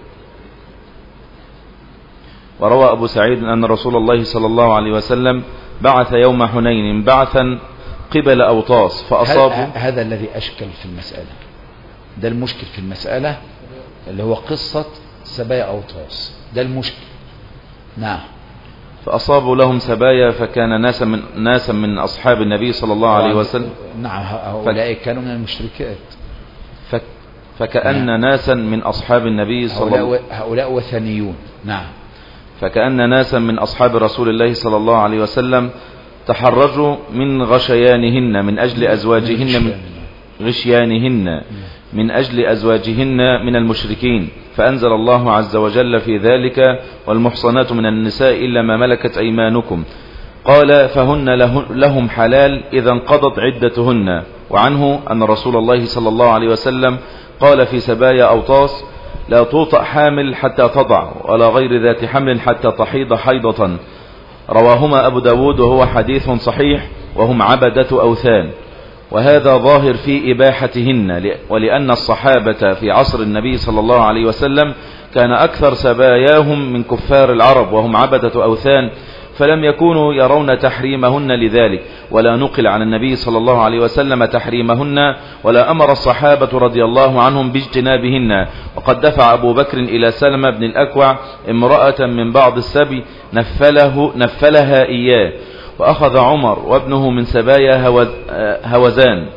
وروى أبو سعيد أن رسول الله صلى الله عليه وسلم بعث يوم حنين بعثا قبل أوطاس فأصابوا. هذا الذي أشكل في المسألة، ده المشكل في المسألة، اللي هو قصة سبايا أوطاس، ده المشكل. نعم. فأصابوا لهم سبايا، فكان ناسا من أصحاب النبي صلى الله عليه وسلم. نعم، هؤلاء كانوا من المشركات. فكأن ناسا من أصحاب النبي صلى الله عليه وسلم، هؤلاء وثنيون. نعم. فكأن ناسا من أصحاب رسول الله صلى الله عليه وسلم تحرجوا من غشيانهن من أجل أزواجهن غشيانهن من أجل أزواجهن من المشركين، فأنزل الله عز وجل في ذلك: والمحصنات من النساء إلا ما ملكت أيمانكم. قال: فهن لهم حلال إذا انقضت عدتهن. وعنه أن رسول الله صلى الله عليه وسلم قال في سبايا أوطاس: لا توطأ حامل حتى تضع، ولا غير ذات حمل حتى تحيض حيضة. رواهما أبو داود وهو حديث صحيح، وهم عبدة أوثان. وهذا ظاهر في إباحتهن، ولأن الصحابة في عصر النبي صلى الله عليه وسلم كان أكثر سباياهم من كفار العرب وهم عبدة أوثان، فلم يكونوا يرون تحريمهن لذلك، ولا نقل عن النبي صلى الله عليه وسلم تحريمهن، ولا أمر الصحابة رضي الله عنهم باجتنابهن. وقد دفع أبو بكر إلى سلمة بن الأكوع امرأة من بعض السبي نفلها إياه، وأخذ عمر وابنه من سبايا هوزان،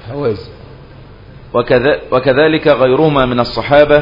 وكذلك غيرهما من الصحابة.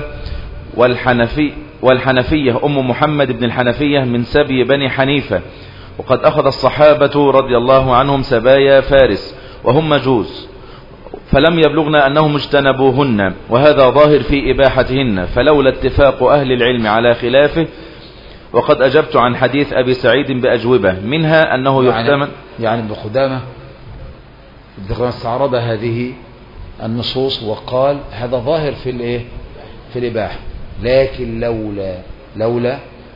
والحنفية أم محمد بن الحنفية من سبي بني حنيفة. وقد أخذ الصحابة رضي الله عنهم سبايا فارس وهم مجوس، فلم يبلغنا أنهم اجتنبوهن، وهذا ظاهر في إباحتهن، فلولا اتفاق أهل العلم على خلافه. وقد أجبت عن حديث أبي سعيد بأجوبة، منها أنه يحتمل يعني ابن قدامة استعرض هذه النصوص وقال هذا ظاهر في الإباحة، لكن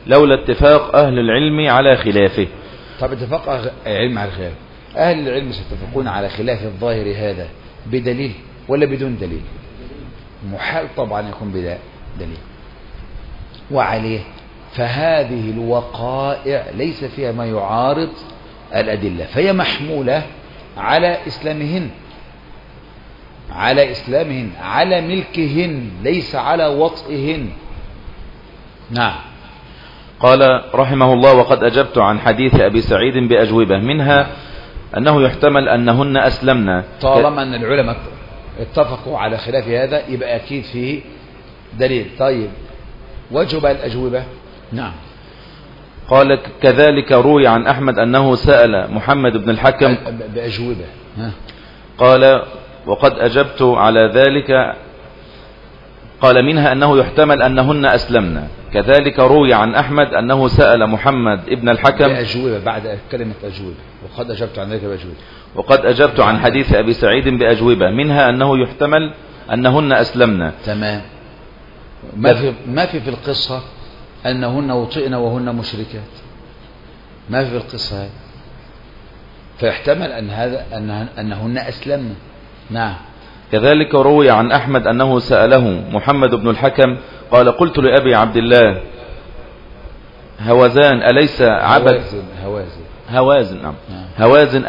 لولا اتفاق أهل العلم على خلافه. طب اتفاق أهل العلم على خلافه، أهل العلم سيتفقون على خلاف الظاهر هذا بدليل ولا بدون دليل؟ محال طبعا يكون بلا دليل. وعليه فهذه الوقائع ليس فيها ما يعارض الأدلة، فهي محمولة على إسلامهن، على إسلامهن، على ملكهن، ليس على وطئهن. نعم. قال رحمه الله: وقد أجبت عن حديث أبي سعيد بأجوبة، منها أنه يحتمل أنهن أسلمنا. طالما أن العلماء اتفقوا على خلاف هذا يبقى أكيد فيه دليل. طيب وجب الأجوبة. نعم. قال: كذلك روي عن أحمد أنه سأل محمد بن الحكم بأجوبة. قال: وقد أجبت على ذلك. قال: منها أنه يحتمل أنهن أسلمنا. كذلك روي عن أحمد أنه سأل محمد ابن الحكم بأجوبة بعد كلمة أجوبة. وقد أجبت عن ذلك بأجوبة. وقد أجبت عن حديث أبي سعيد بأجوبة، منها أنه يحتمل أنهن أسلمنا. تمام. ما في القصة أنهن وطئن وهن مشركات، ما في القصة هذا، فيحتمل أن هذا أنهن أسلمنا. نعم. كذلك روي عن أحمد أنه سأله محمد بن الحكم قال: قلت لأبي عبد الله هوازن أليس عبد هوازن نعم. هوازن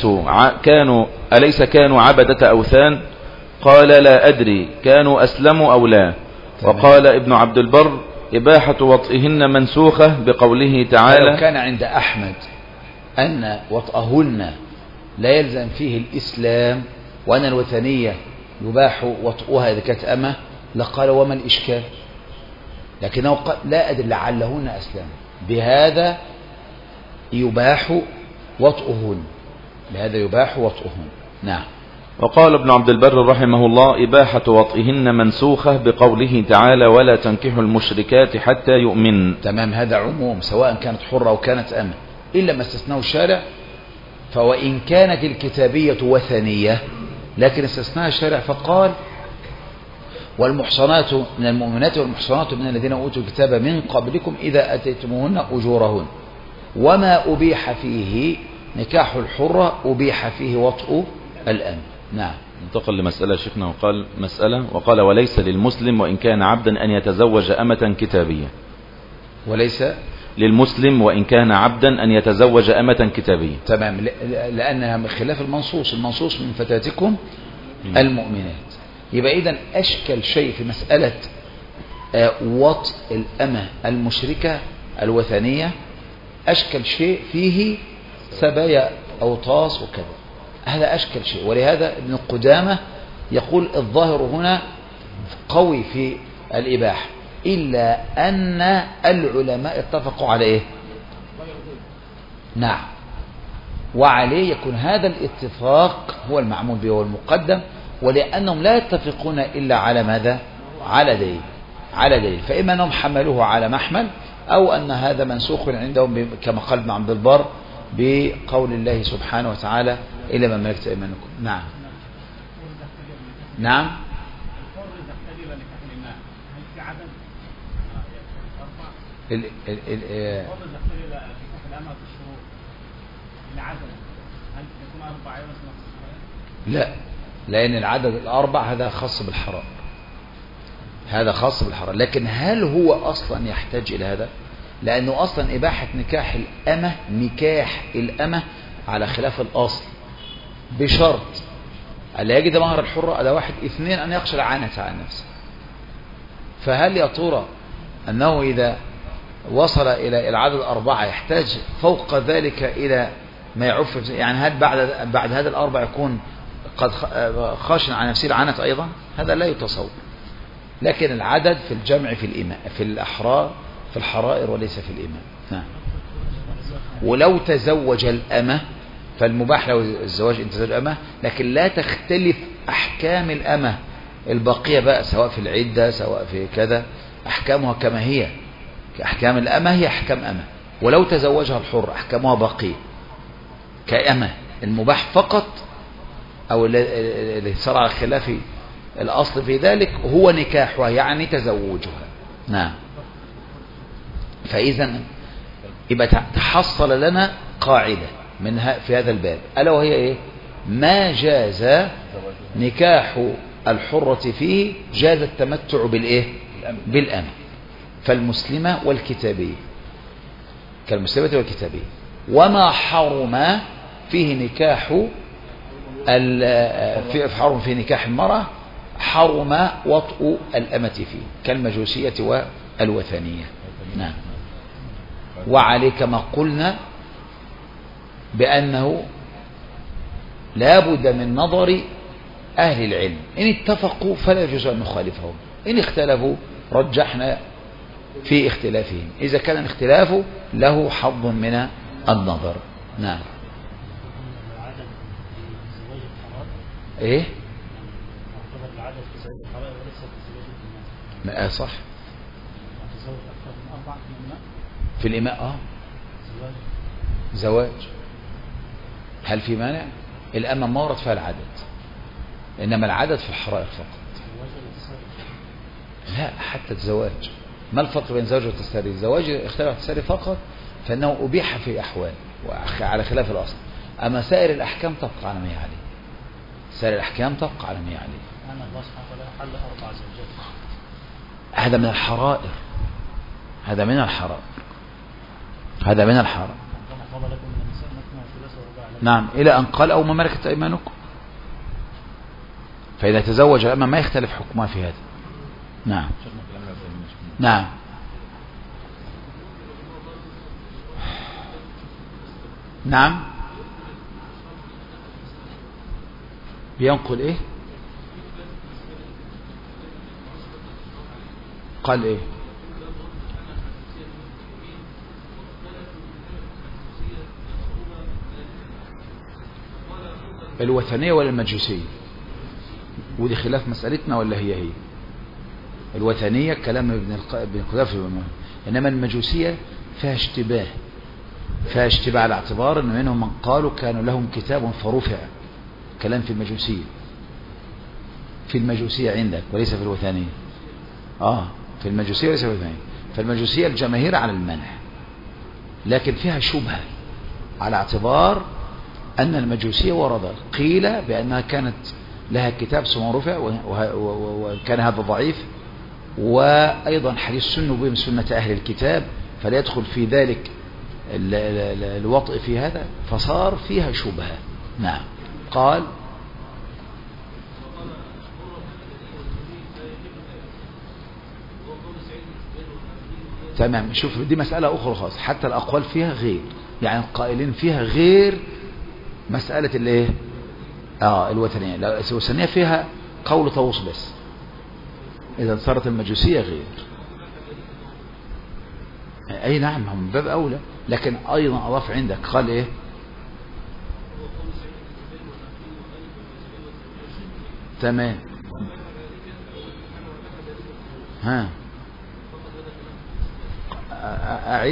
أليس كانوا عبدة أوثان؟ قال: لا أدري كانوا أسلموا أو لا. وقال ابن عبد البر: إباحة وطئهن منسوخة بقوله تعالى. لو كان عند أحمد أن وطئهن لا يلزم فيه الإسلام وأن الوثنية يباح وطئها إذا كانت أمة لقال: وما الإشكال؟ لكنه قال: لا أدري لعلهن أسلم، بهذا يباح وطئهن، بهذا يباح وطئهن. نعم. وقال ابن عبد البر رحمه الله: إباحة وطئهن منسوخة بقوله تعالى: ولا تنكحوا المشركات حتى يؤمن. تمام. هذا عموم سواء كانت حرة أو كانت أمة، إلا ما استثناه الشارع. فوإن كانت الكتابية وثنية لكن استثناها الشارع فقال: والمحصنات من المؤمنات والمحصنات من الذين أوتوا الكتاب من قبلكم إذا أتيتموهن أجورهن، وما أبيح فيه نكاح الحرة أبيح فيه وطء الأم. نعم. انتقل لمسألة شيخنا وقال مسألة، وقال: وليس للمسلم وإن كان عبدا أن يتزوج أمة كتابية. وليس للمسلم وإن كان عبدا أن يتزوج أمة كتابية. تمام. لأنها خلاف المنصوص من فتاتكم المؤمنات. يبقى إذن أشكل شيء في مسألة وطء الأمة المشركة الوثنية، أشكل شيء فيه سبايا أوطاس وكذا، هذا أشكل شيء. ولهذا ابن قدامة يقول: الظاهر هنا قوي في الإباحة، إلا أن العلماء اتفقوا على إيه؟ نعم. وعليه يكون هذا الاتفاق هو المعمول به والمقدم، ولأنهم لا يتفقون إلا على ماذا؟ على دليل. فإما أنهم حملوه على محمل، أو أن هذا منسوخ عندهم كما قال ابن عبد البر بقول الله سبحانه وتعالى: إلا ما ملكت أيمانكم. نعم. نعم. لا، لأن العدد الأربع هذا خاص بالحرام، لكن هل هو أصلا يحتاج إلى هذا؟ لأنه أصلا إباحة نكاح الأمة على خلاف الأصل بشرط ألا يجد مهر الحرة، ألا 1 2 أن يخشى العنة عن نفسه. فهل يا ترى أنه إذا وصل إلى العدد 4 يحتاج فوق ذلك إلى ما يعف؟ يعني هل بعد هذا الأربع يكون قد خاشن عن نفسه العنة أيضا؟ هذا لا يتصور. لكن العدد في الجمع في الإماء في الأحرار في الحرائر وليس في الإماء. نعم. ولو تزوج الأمة فالمباح له الزواج إن تزوج الأمة، لكن لا تختلف أحكام الأمة الباقية بقى، سواء في العدة سواء في كذا، أحكامها كما هي، أحكام الأمة هي أحكام أمة. ولو تزوجها الحر أحكامها باقية كأمة. المباح فقط أو اللي صار على خلاف الأصل في ذلك هو نكاحها، يعني تزوجها. نعم. فإذا يبقى تحصل لنا قاعدة منها في هذا الباب، ألا وهي إيه؟ ما جاز نكاح الحرة فيه جاز التمتع بالإيه؟ بالأمة، فالمسلمة والكتابية كالمسلمة والكتابية. وما حرم فيه نكاح حرم فيه نكاح المرأة، حرم وطء الأمة فيه كالمجوسية والوثنية. نعم. وعليك ما قلنا بأنه لا بد من نظر أهل العلم، إن اتفقوا فلا يجوز أن نخالفهم، إن اختلفوا رجحنا في اختلافهم، إذا كان الاختلاف له حظ من النظر. نعم. ايه صح في الإماء زواج. هل في مانع؟ الأمة ما ورد فيها العدد، إنما العدد في الحرائر فقط. لا، حتى الزواج. ما الفرق بين الزواج والتسري؟ الزواج اختلف التسري فقط فإنه أبيح في أحوال على خلاف الأصل، أما سائر الأحكام تبقى على ما هي عليه. سائر الأحكام تبقى على ما هي عليه. أنا الله سبحانه وتعالى حل 4 زوجات. هذا من الحرائر، هذا من الحرائر، هذا من الحرائر. نعم، إلى أن قال أو ما ملكت أيمانكم، فإذا تزوج الأمة ما يختلف حكمها في هذا. نعم. نعم. نعم. بينقل إيه؟ قال إيه؟ الوثنية ولا المجوسية؟ ودي خلاف مسألتنا ولا هي الوثنية كلام ابن قدافة، إنما المجوسية فيها اشتباه، فيها اشتباه على اعتبار أن منهم من قالوا كانوا لهم كتاب فرفع، كلام في المجوسية، في المجوسية عندك وليس في الوثنية. في المجوسية وليس في الوثنية. فالمجوسية الجماهير على المنع، لكن فيها شبهة على اعتبار أن المجوسية ورد قيل بأنها كانت لها كتاب اسمه رفع، وكان هذا ضعيف، وأيضا حديث سنة بهم سنة أهل الكتاب، فلا يدخل في ذلك الوطء في هذا، فصار فيها شبهة. نعم. قال تمام. شوف دي مسألة أخرى خاصة، حتى الأقوال فيها غير، يعني القائلين فيها غير مسألة الايه الوثنية. الوثنية فيها قول طاووس بس، إذا صارت المجوسية غير. أي نعم، هم باب أولى، لكن أيضا أضاف عندك قال إيه؟ تمام. ها أعد.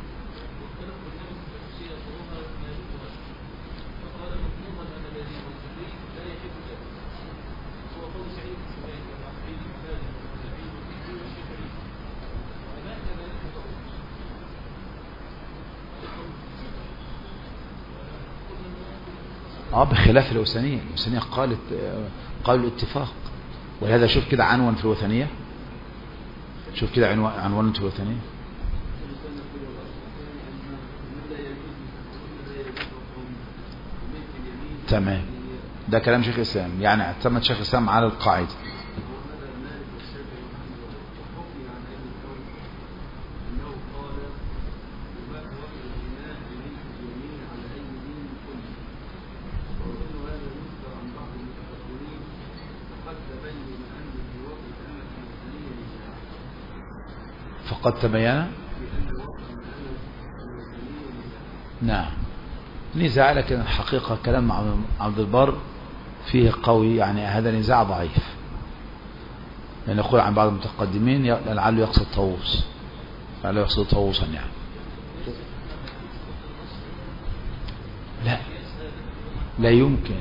بخلاف الوثنية. الوثنية قالوا الاتفاق، ولهذا شوف كده عنوان في الوثنية، شوف كده عنوان في الوثنية. تمام. ده كلام شيخ الإسلام، يعني اعتمد شيخ الإسلام على القاعدة. فقد تبين. نعم، نزاع، لكن الحقيقة كلام عبد البر فيه قوي، يعني هذا نزاع ضعيف، لأن يقول عن بعض المتقدمين لعله يقصد طاووس، لعله يقصد طاووسا يعني. لا يمكن.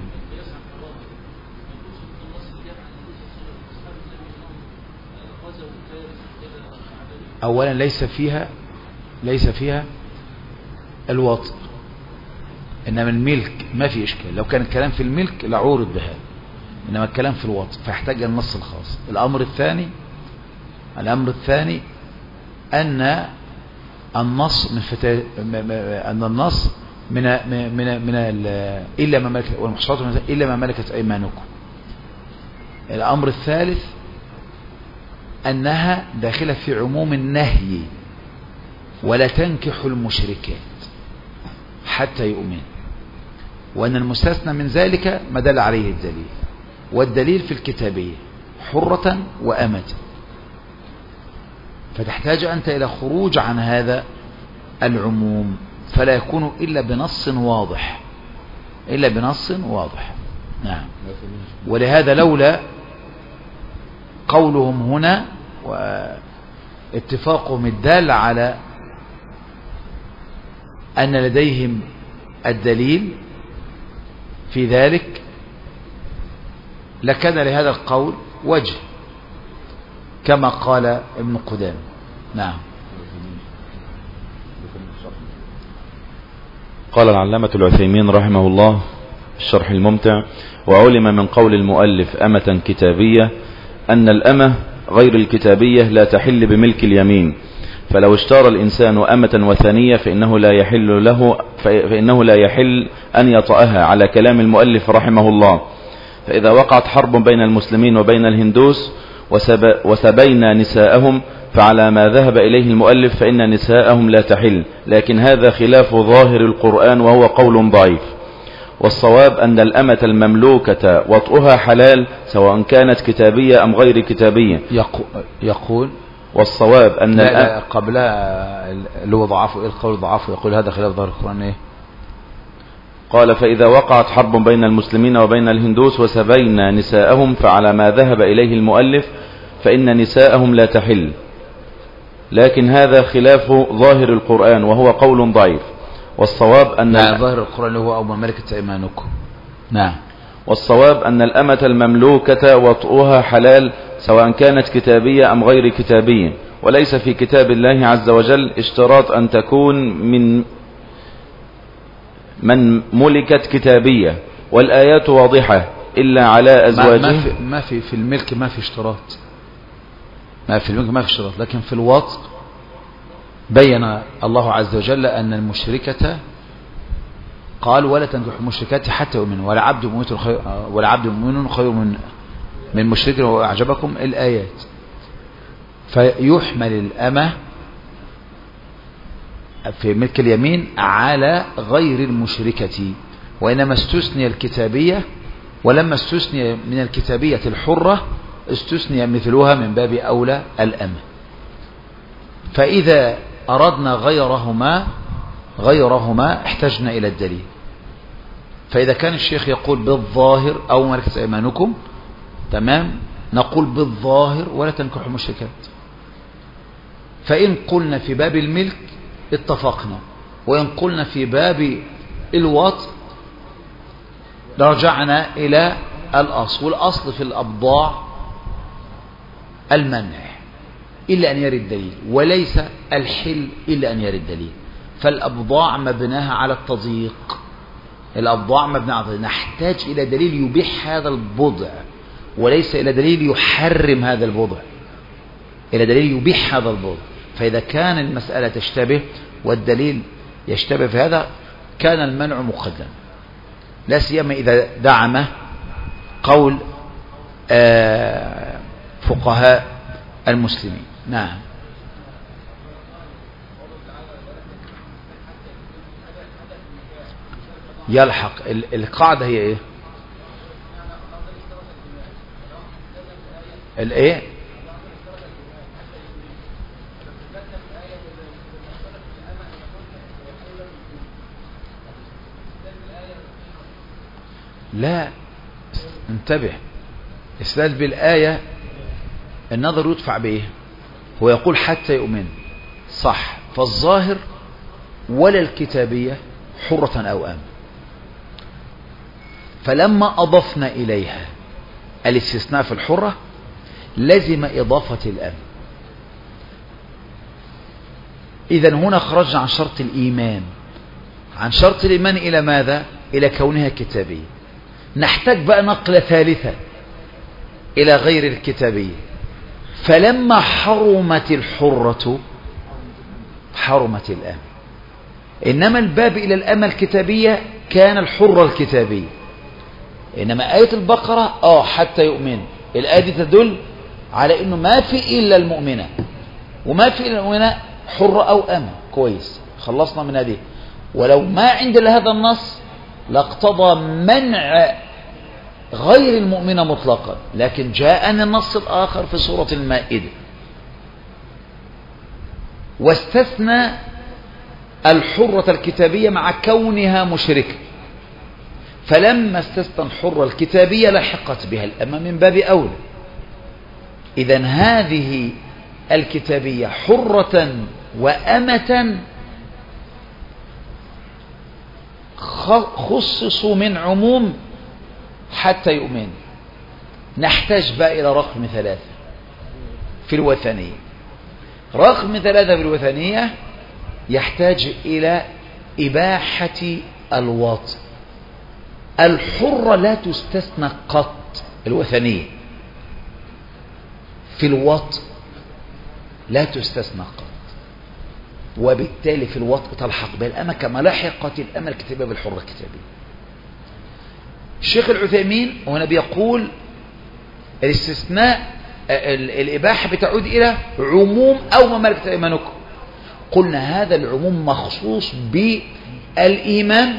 أولا ليس فيها ليس فيها الوطء، إنما الملك ما في إشكال. لو كان الكلام في الملك لعورض بهذا، إنما الكلام في الوطء فيحتاج النص الخاص. الأمر الثاني أن النص من إلا ما ملكت والمحصنات إلا ما ملكت أيمانكم. الأمر الثالث أنها داخلة في عموم النهي، ولا تنكحوا المشركات حتى يؤمن، وأن المستثنى من ذلك ما دل عليه الدليل، والدليل في الكتابية حرة وأمة. فتحتاج أنت إلى خروج عن هذا العموم، فلا يكون إلا بنص واضح. نعم. ولهذا لولا قولهم هنا واتفاقهم الدال على أن لديهم الدليل في ذلك لكان لهذا القول وجه، كما قال ابن قدامة. نعم. قال العلامة العثيمين رحمه الله الشرح الممتع: وعلم من قول المؤلف أمة كتابية أن الأمة غير الكتابية لا تحل بملك اليمين، فلو اشترى الإنسان أمة وثنية فإنه لا يحل أن يطأها على كلام المؤلف رحمه الله. فإذا وقعت حرب بين المسلمين وبين الهندوس وسبينا نساءهم فعلى ما ذهب إليه المؤلف فإن نساءهم لا تحل، لكن هذا خلاف ظاهر القرآن وهو قول ضعيف. والصواب أن الأمة المملوكة وطئها حلال سواء كانت كتابية أم غير كتابية. يقول والصواب أن قبل اللي هو ضعفه القول ضعفه، يقول هذا خلاف ظاهر القرآن إيه؟ قال: فإذا وقعت حرب بين المسلمين وبين الهندوس وسبينا نساءهم فعلى ما ذهب إليه المؤلف فإن نساءهم لا تحل، لكن هذا خلاف ظاهر القرآن وهو قول ضعيف. والصواب أن ظاهر القرآن هو أو ما ملكت أيمانكم. نعم. والصواب أن الأمة المملوكة وطئها حلال سواء كانت كتابية أم غير كتابية، وليس في كتاب الله عز وجل اشتراط أن تكون من ملكت كتابية، والآيات واضحة إلا على أزواجه. ما في الملك ما في اشتراط، لكن في الوطء بين الله عز وجل أن المشركة قال: ولا تنكحوا المشركات حتى يؤمنوا، ولا عبد مؤمن خير من مشرك وأعجبكم الآيات. فيحمل الأمة في ملك اليمين على غير المشركة، وإنما استثني الكتابية، ولما استثني من الكتابية الحرة استثني مثلها من باب أولى الأمة. فإذا أردنا غيرهما احتجنا إلى الدليل. فإذا كان الشيخ يقول بالظاهر أو ملكت أيمانكم تمام، نقول بالظاهر ولا تنكحوا المشركات. فإن قلنا في باب الملك اتفقنا، وإن قلنا في باب الوطء رجعنا إلى الأصل، والأصل في الأبضاع المنع إلا أن يرد دليل، وليس الحل إلا أن يرد دليل. فالأبضاع مبناها على التضييق، نحتاج إلى دليل يبيح هذا البضع، وليس إلى دليل يحرم هذا البضع، إلى دليل يبيح هذا البضع. فإذا كان المسألة تشتبه والدليل يشتبه في هذا كان المنع مقدم، لا سيما إذا دعم قول فقهاء المسلمين. نعم. يلحق القاعدة هي ايه؟ الايه؟ لا، انتبه، استدل بالآية النظر يدفع بإيه؟ هو يقول حتى يؤمن، صح، فالظاهر ولا الكتابية حرة أو أم. فلما أضفنا إليها الاستثناء في الحرة لزم إضافة الأم. إذن هنا خرجنا عن شرط الإيمان، عن شرط الإيمان إلى ماذا؟ إلى كونها كتابية. نحتاج بقى نقلة ثالثة إلى غير الكتابية. فلما حرمت الحرة حرمت الأمة. إنما الباب إلى الأمة الكتابية كان الحرة الكتابية. إنما آية البقرة حتى يؤمن، الآية دي تدل على إنه ما في إلا المؤمنة، وما في إلا المؤمنة حرة أو أمة. كويس، خلصنا من هذه. ولو ما عند هذا النص لاقتضى منع غير المؤمنة مطلقا، لكن جاءنا النص الآخر في سورة المائدة واستثنى الحرة الكتابية مع كونها مشركة. فلما استثنى الحرة الكتابية لحقت بها الأمة من باب أولى. إذن هذه الكتابية حرة وأمة خصصوا من عموم حتى يؤمن. نحتاج بقى إلى رقم 3 في الوثنية. رقم 3 في الوثنية يحتاج إلى إباحة الوطء. الحرة لا تستثنى قط الوثنية، في الوطء لا تستثنى قط، وبالتالي في الوطء تلحق بها الأمة كما لحقت الأمة الكتابية بالحرة الكتابية. الشيخ العثيمين هنا بيقول الاستثناء الإباحة بتعود إلى عموم أو ما ملكت أيمانكم. قلنا هذا العموم مخصوص بالإيمان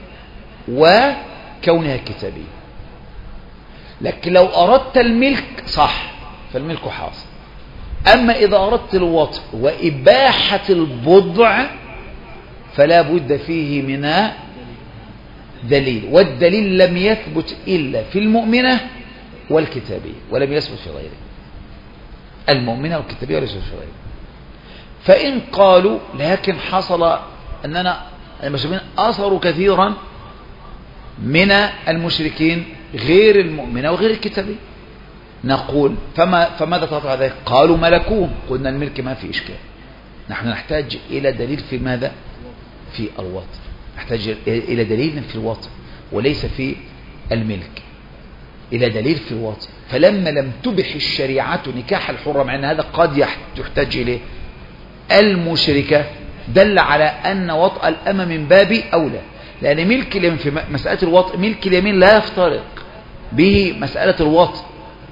وكونها كتابية. لكن لو أردت الملك صح فالملك حاصل. أما إذا أردت الوطء وإباحة البضع فلا بد فيه من دليل، والدليل لم يثبت إلا في المؤمنة والكتابية ولم يثبت في غيره. المؤمنة والكتابية وليس في غيره. فإن قالوا لكن حصل أننا المسلمين أثروا كثيرا من المشركين غير المؤمنة وغير الكتابية، نقول فماذا تطلع ذلك؟ قالوا ملكوهم. قلنا الملك ما في إشكال، نحن نحتاج إلى دليل في ماذا؟ في الوطء. نحتاج إلى دليل في الوطء وليس في الملك، إلى دليل في الوطء. فلما لم تبح الشريعة نكاح الحرة، مع أن هذا قد يحتاج إليه المشركة، دل على أن وطء الأمة من باب أولى. لأن ملك اليمين في مسألة الوطء، ملك اليمين لا يفترق به مسألة الوطء،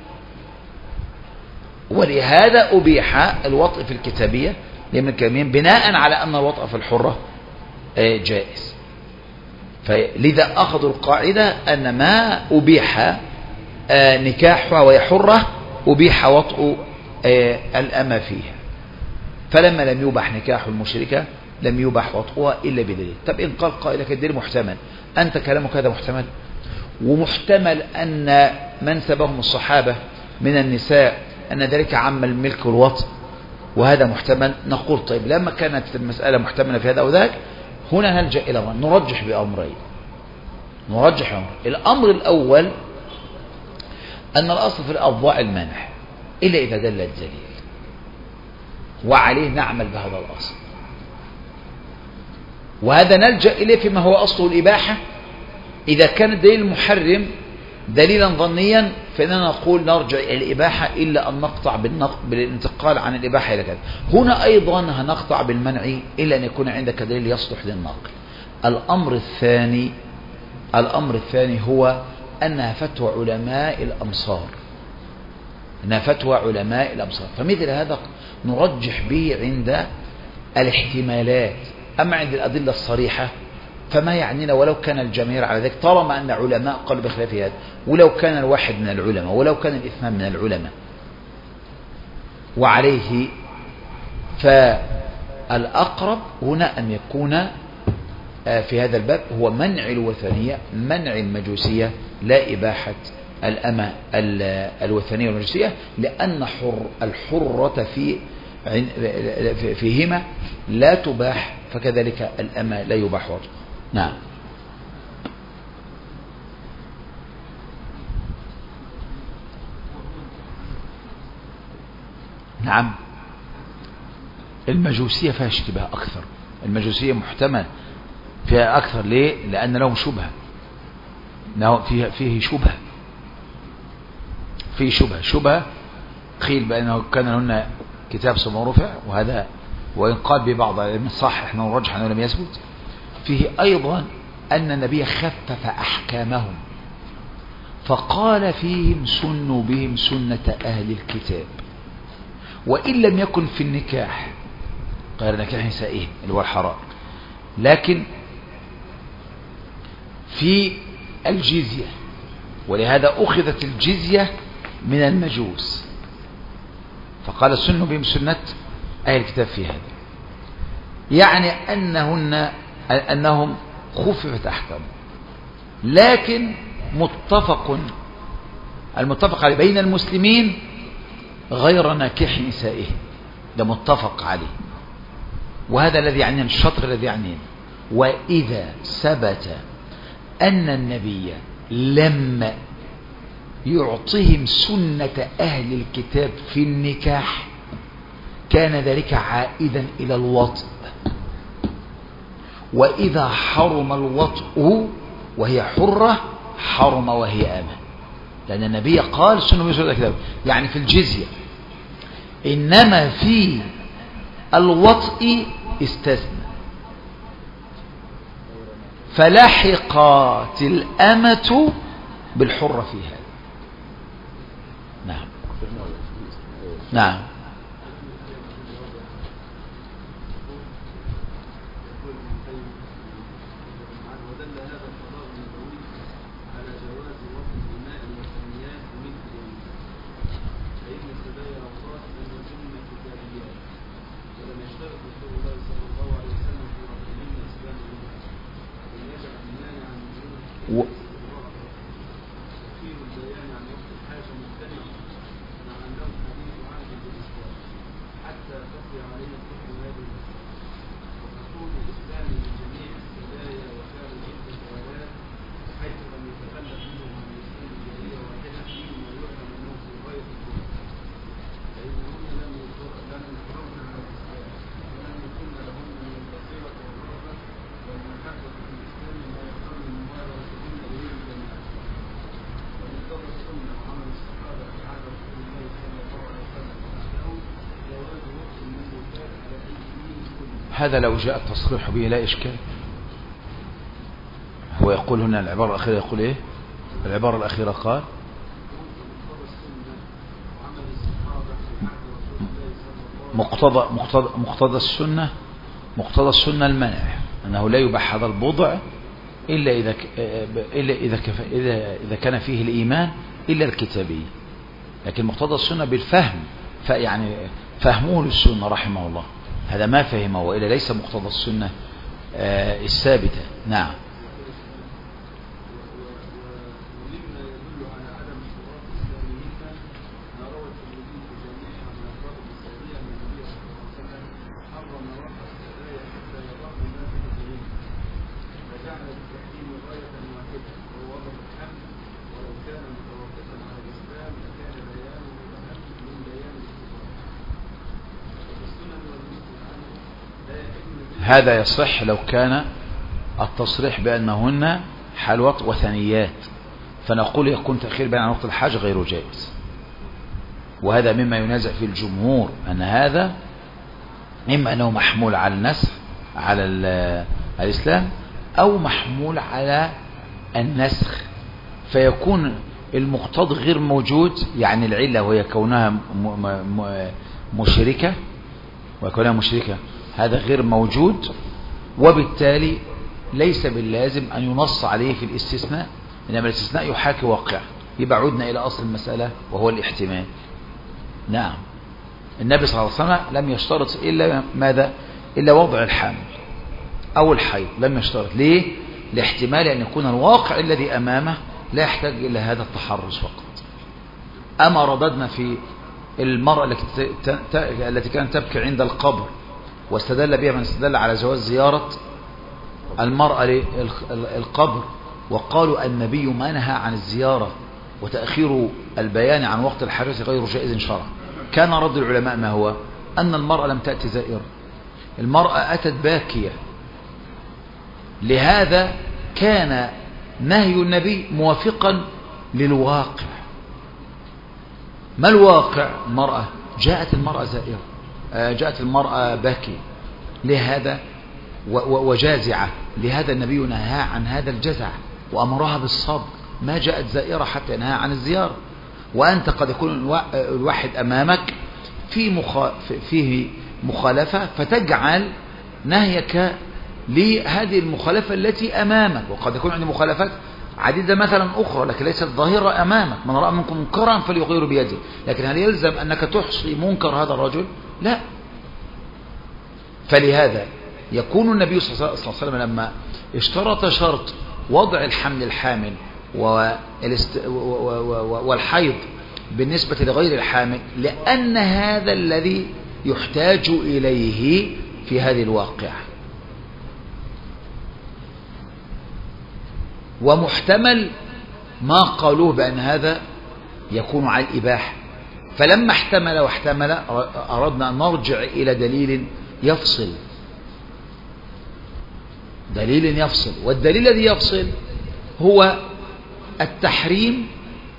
ولهذا أبيح الوطء في الكتابية لملك اليمين بناء على أن الوطء في الحرة جائز. فلذا أخذوا القاعدة أن ما أبيح نكاحها وهي حرة أبيح وطء الأمة فيها. فلما لم يباح نكاح المشركة لم يباح وطئها إلا بدليل. طب إن قال قائلك الدليل محتمل، أنت كلامك هذا محتمل، ومحتمل أن من سبهم الصحابة من النساء أن ذلك عم الملك والوطء، وهذا محتمل. نقول طيب لما كانت المسألة محتملة في هذا أو ذاك، هنا نلجأ إلى نرجح بأمرين. نرجح أمر. الأمر الأول أن الأصل في الأضواء المانع إلا إذا دل الدليل، وعليه نعمل بهذا الأصل، وهذا نلجأ إليه فيما هو أصله الإباحة. إذا كان الدليل المحرم دليلا ظنيا فإننا نقول نرجع إلى الإباحة إلا أن نقطع بالانتقال عن الإباحة إلى كذا. هنا أيضا هنقطع بالمنع إلا أن يكون عندك دليل يصلح للنقل. الأمر الثاني هو أنها فتوى علماء الأمصار، أنها فتوى علماء الأمصار، فمثل هذا نرجح به عند الاحتمالات. أما عند الأدلة الصريحة فما يعنينا ولو كان الجماهير على ذلك، طالما أن علماء قالوا بخلاف هذا، ولو كان الواحد من العلماء، ولو كان الاثنان من العلماء. وعليه فالأقرب هنا أن يكون في هذا الباب هو منع الوثنية، منع المجوسية، لا إباحة الأمة الوثنية والمجوسية، لأن الحرة فيهما لا تباح، فكذلك الأمة لا يباح وطئها. نعم. نعم. المجوسية فيها اشتباه أكثر، المجوسية محتمل فيها أكثر. ليه؟ لأن لهم شبهة، فيه شبهة قيل بأنه كان هن كتاب سمو رفع، وهذا وإن قال ببعض من صح احنا نرجح أنه لم يثبت. فيه أيضا أن النبي خفف أحكامهم فقال فيهم سنوا بهم سنة أهل الكتاب، وإن لم يكن في النكاح غير نكاح نسائهم اللي هو الحرام، لكن في الجزية، ولهذا أخذت الجزية من المجوس، فقال سنوا بهم سنة أهل الكتاب في هذا، يعني أنهم خففت أحكامهم، لكن المتفق عليه بين المسلمين غير ناكح نسائه، ده متفق عليه، وهذا الذي يعنينا الشطر الذي يعنينا. وإذا ثبت أن النبي لم يعطهم سنة أهل الكتاب في النكاح كان ذلك عائدا إلى الوطء، وإذا حرم الوطء وهي حرة حرم وهي أمة، لأن النبي قال سنة من سنة الكتاب يعني في الجزية، إنما في الوطء استثنى، فلحقت الأمة بالحرة في هذا. نعم نعم. هذا لو جاء التصريح به لا إشكال. هو يقول هنا العبارة الأخيرة، يقول إيه؟ العبارة الأخيرة قال مقتضى السنة المنع، أنه لا يباح هذا البضع إلا إذا كان فيه الإيمان إلا الكتابي، لكن مقتضى السنة بالفهم، يعني فهمه للسنة رحمه الله هذا ما فهمه، وإلا ليس مقتضى السنة الثابتة. نعم. هذا يصح لو كان التصريح بأنهن حلوة وثنيات، فنقول يكون تأخير بين عن وقت الحاج غير جائز، وهذا مما ينازع في الجمهور، أن هذا إما أنه محمول على النسخ على الإسلام أو محمول على النسخ، فيكون المقتضى غير موجود، يعني العلة وهي كونها مشركة هذا غير موجود، وبالتالي ليس باللازم أن ينص عليه في الاستثناء، إنما الاستثناء يحاكي واقع. يبقى عدنا إلى أصل المسألة وهو الاحتمال. نعم. النبي صلى الله عليه وسلم لم يشترط إلا ماذا؟ إلا وضع الحمل أو الحيض، لم يشترط. ليه؟ لاحتمال أن يكون الواقع الذي أمامه لا يحتاج إلى هذا التحرز فقط. أما رددنا في المرأة التي كانت تبكي عند القبر، واستدل بها من استدل على جواز زيارة المرأة للقبر، وقالوا النبي منهى عن الزيارة وتأخير البيان عن وقت الحاجة غير جائز شرعا. كان رد العلماء ما هو؟ أن المرأة لم تأتي زائرة، المرأة أتت باكية، لهذا كان نهي النبي موافقا للواقع. ما الواقع؟ المرأة جاءت المرأة زائرة، جاءت المرأة باكية لهذا وجازعة، لهذا النبي نهى عن هذا الجزع وأمرها بالصبر. ما جاءت زائرة حتى ينهى عن الزيارة. وأنت قد يكون الواحد أمامك فيه مخالفة، فتجعل نهيك لهذه المخالفة التي أمامك. وقد يكون عندي مخالفات عديدة مثلا أخرى لكن ليست ظاهرة أمامك. من رأى منكم منكرا فليغير بيده، لكن هل يلزم أنك تحصي منكر هذا الرجل؟ لا. فلهذا يكون النبي صلى الله عليه وسلم لما اشترط شرط وضع الحمل الحامل والحيض بالنسبة لغير الحامل، لأن هذا الذي يحتاج إليه في هذه الواقعة، ومحتمل ما قالوه بأن هذا يكون على الإباحة. فلما احتمل أردنا أن نرجع إلى دليل يفصل، والدليل الذي يفصل هو التحريم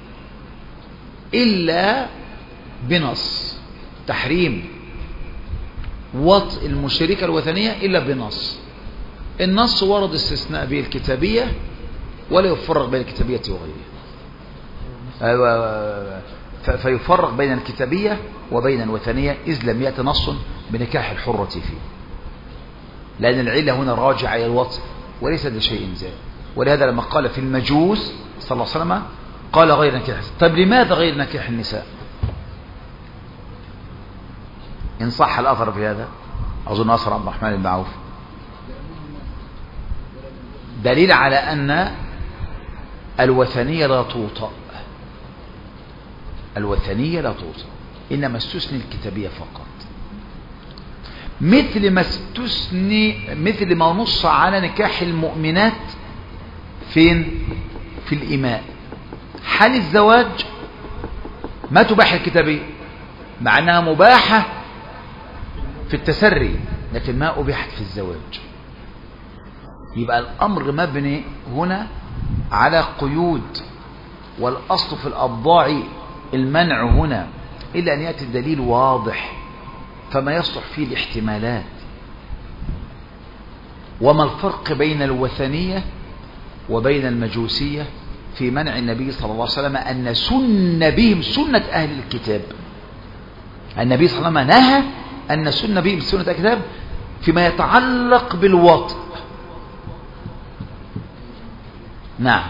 إلا بنص، تحريم وطء المشركة الوثنية إلا بنص. النص ورد استثناء به الكتابية ولا يفرق بين الكتابية وغيرها، فيفرق بين الكتابية وبين الوثنية إذ لم يأتي نص بنكاح الحرة فيه، لأن العلة هنا راجعة إلى الوطء وليس لشيء زائد. ولهذا لما قال في المجوس صلى الله عليه وسلم قال غير نكاح. طيب لماذا غير نكاح النساء؟ إن صح الأثر في هذا، أظن أثر عبد الرحمن بن عوف، دليل على أن الوثنية لا توطأ، الوثنية لا توطأ، إنما استثني الكتابية فقط، مثل ما نص على نكاح المؤمنات فين؟ في الإماء. حال الزواج ما تباح الكتابية، مع أنها مباحة في التسري لكن ما أبيحت في الزواج. يبقى الأمر مبني هنا على قيود، والأصل في الأبضاع المنع هنا إلا أن يأتي الدليل واضح فما يصلح فيه الاحتمالات. وما الفرق بين الوثنية وبين المجوسية في منع النبي صلى الله عليه وسلم أن سن بهم سنة أهل الكتاب؟ النبي صلى الله عليه وسلم نهى أن سن بهم سنة أهل الكتاب فيما يتعلق بالوطء. نعم.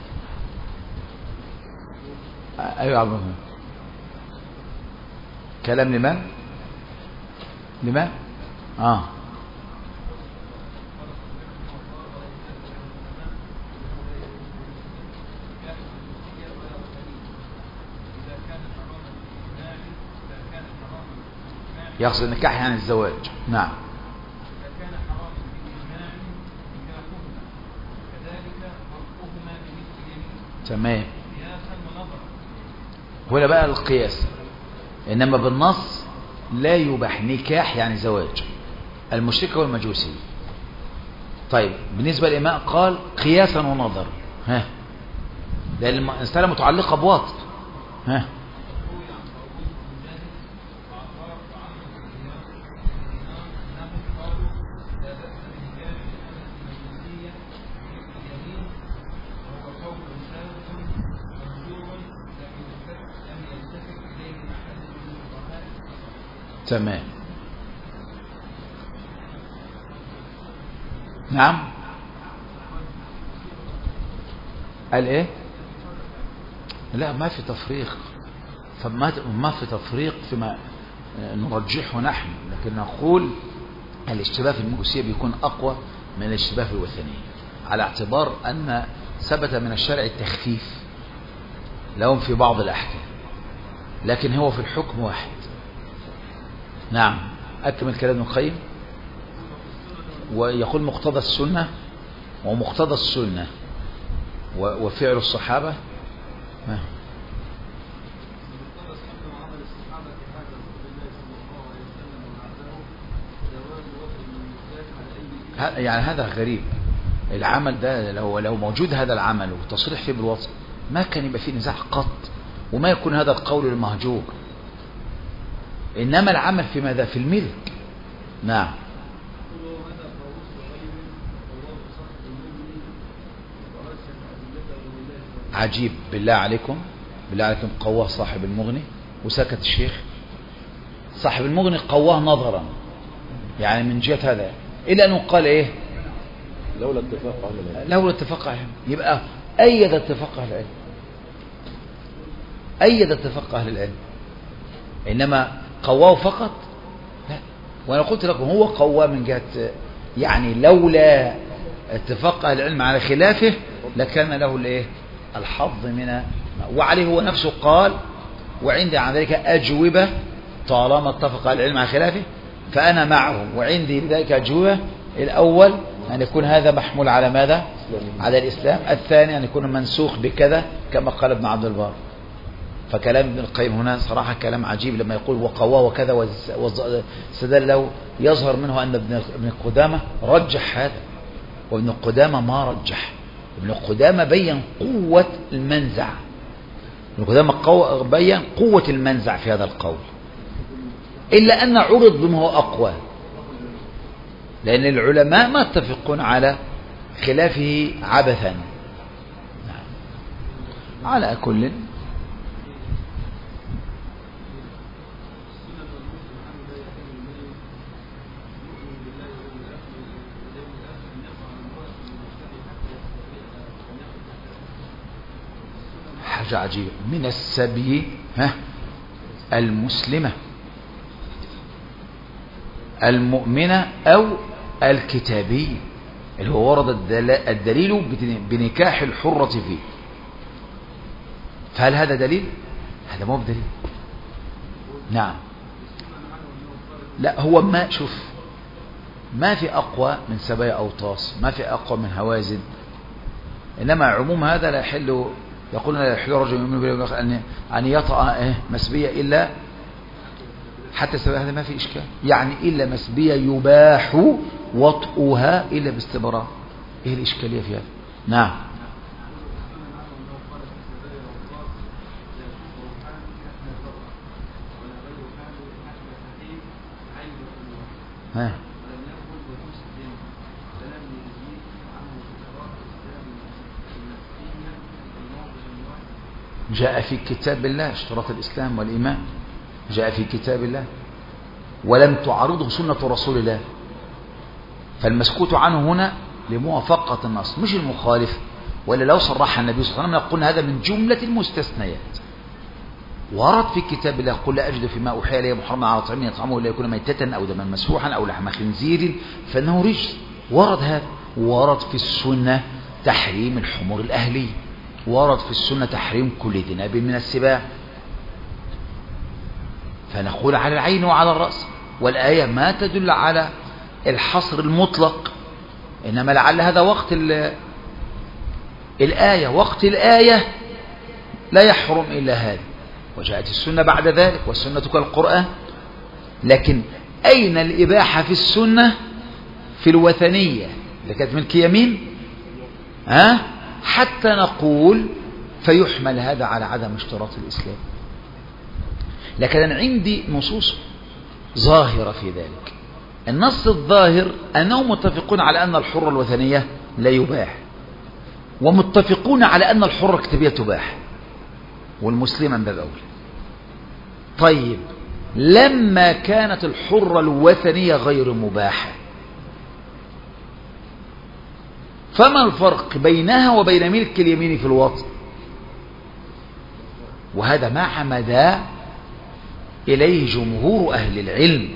أيوة عبد الله. كلام لمن؟ يقصد النكاح يعني الزواج. نعم. تمام. هنا بقى القياس، إنما بالنص لا يباح نكاح يعني زواج المشركة والمجوسية. طيب بالنسبة للإماء قال قياسا ونظر، لأن المسألة متعلقة بوطء. تمام. نعم. قال ايه؟ لا ما في تفريق، ما في تفريق فيما نرجحه نحن، لكن نقول الاشتباه في المجوسية بيكون أقوى من الاشتباه في الوثنية، على اعتبار أن ثبت من الشرع التخفيف لهم في بعض الأحكام، لكن هو في الحكم واحد. نعم. أكمل كلام ابن القيم. ويقول مقتضى السنة ومقتضى السنة وفعل الصحابة. يعني هذا غريب. العمل ده لو موجود هذا العمل والتصريح فيه بالوضع ما كان يبقى فيه نزاع قط، وما يكون هذا القول المهجور. إنما العمل في ماذا؟ في الملك. نعم. عجيب. بالله عليكم قواه صاحب المغني وسكت الشيخ. صاحب المغني قواه نظرا، يعني من جهة هذا، إلا أنه قال إيه؟ لولا اتفاق أهل العلم. لولا اتفاق أهل العلم. يبقى أيد اتفاق أهل العلم، أيد اتفاق أهل العلم. إنما قواه فقط لا. وأنا قلت لكم هو قواه من جهة، يعني لولا اتفاق أهل العلم على خلافه لكان له الإيه؟ الحظ من. وعليه هو نفسه قال وعندي عن ذلك أجوبة طالما اتفق أهل العلم على خلافه فأنا معهم، وعندي لذلك أجوبة. الأول أن يكون هذا محمول على ماذا؟ على الإسلام. الثاني أن يكون منسوخ بكذا كما قال ابن عبد البر. فكلام ابن القيم هنا صراحة كلام عجيب لما يقول وقواه وكذا واستدل له، يظهر منه أن ابن قدامة رجح هذا، وابن قدامة ما رجح. ابن قدامة بين قوة المنزع، ابن قدامة بين قوة المنزع في هذا القول، إلا أن عرض بما هو أقوى، لأن العلماء ما اتفقون على خلافه عبثا. على كل حاجة عجيبة من السبي المسلمة المؤمنة أو الكتابية، اللي هو ورد الدليل بنكاح الحرة فيه. فهل هذا دليل؟ هذا مو بدليل. نعم. لا، هو ما شوف، ما في أقوى من سبايا أوطاس، ما في أقوى من هوازن. إنما عموم هذا لا يحل، يقولون لا يحل رجل يؤمن بالله أن يطأ مسبية إلا حتى سبايا، هذا ما في إشكال. يعني إلا مسبية يباح وطئها إلا باستبراء. إيه الإشكالية في هذا؟ نعم. جاء في كتاب الله اشتراط الإسلام والإيمان، جاء في كتاب الله ولم تعرضه سنة رسول الله. فالمسكوت عنه هنا لموافقة النص مش المخالف، ولا لو صرح النبي صلى الله عليه وسلم نقول هذا من جملة المستثنيات. ورد في كتاب الله قل لا أجد فيما أوحي إلي محرما على طعام يطعمه إلا يكون ميتة أو دما مسفوحا أو لحم خنزير فإنه رجس. ورد هذا. ورد في السنة تحريم الحمر الأهلية، ورد في السنة تحريم كل ذناب من السباع. فنقول على العين وعلى الرأس، والآية ما تدل على الحصر المطلق، إنما لعل هذا وقت الآية، وقت الآية لا يحرم إلا هذا، وجاءت السنة بعد ذلك، والسنة كالقرآن. لكن أين الإباحة في السنة في الوثنية اللي كانت ملك يمين؟ حتى نقول فيحمل هذا على عدم اشتراط الإسلام. لكن أنا عندي نصوص ظاهرة في ذلك. النص الظاهر أنهم متفقون على أن الحرة الوثنية لا يباح، ومتفقون على أن الحرة الكتابية تباح، والمسلمة من باب أولى. طيب لما كانت الحرة الوثنية غير مباحة، فما الفرق بينها وبين ملك اليمين في الوطن؟ وهذا ما عمد إليه جمهور أهل العلم.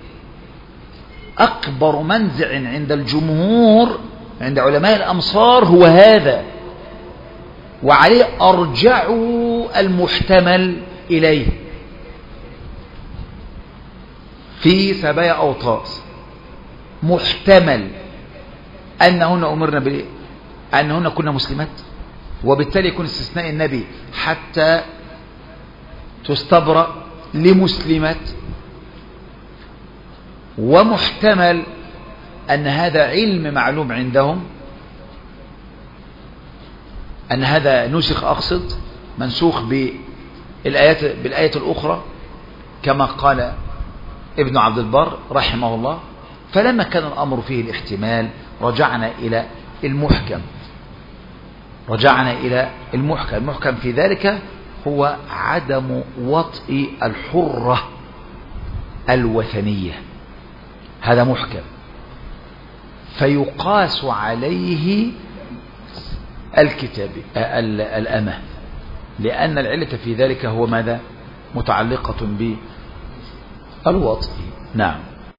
أكبر منزع عند الجمهور عند علماء الأمصار هو هذا، وعليه أرجعوا المحتمل إليه في سبايا أوطاس. محتمل أنهن أمرنا أنهن كنا مسلمات، وبالتالي يكون استثناء النبي حتى تستبرأ لمسلمات. ومحتمل أن هذا علم معلوم عندهم، أن هذا نسخ، أقصد منسوخ بالآية الأخرى كما قال ابن عبد البر رحمه الله. فلما كان الأمر فيه الاحتمال رجعنا إلى المحكم، المحكم في ذلك هو عدم وطئ الحرة الوثنية، هذا محكم، فيقاس عليه الأمة، لأن العلة في ذلك هو ماذا؟ متعلقة بالوطئ. نعم.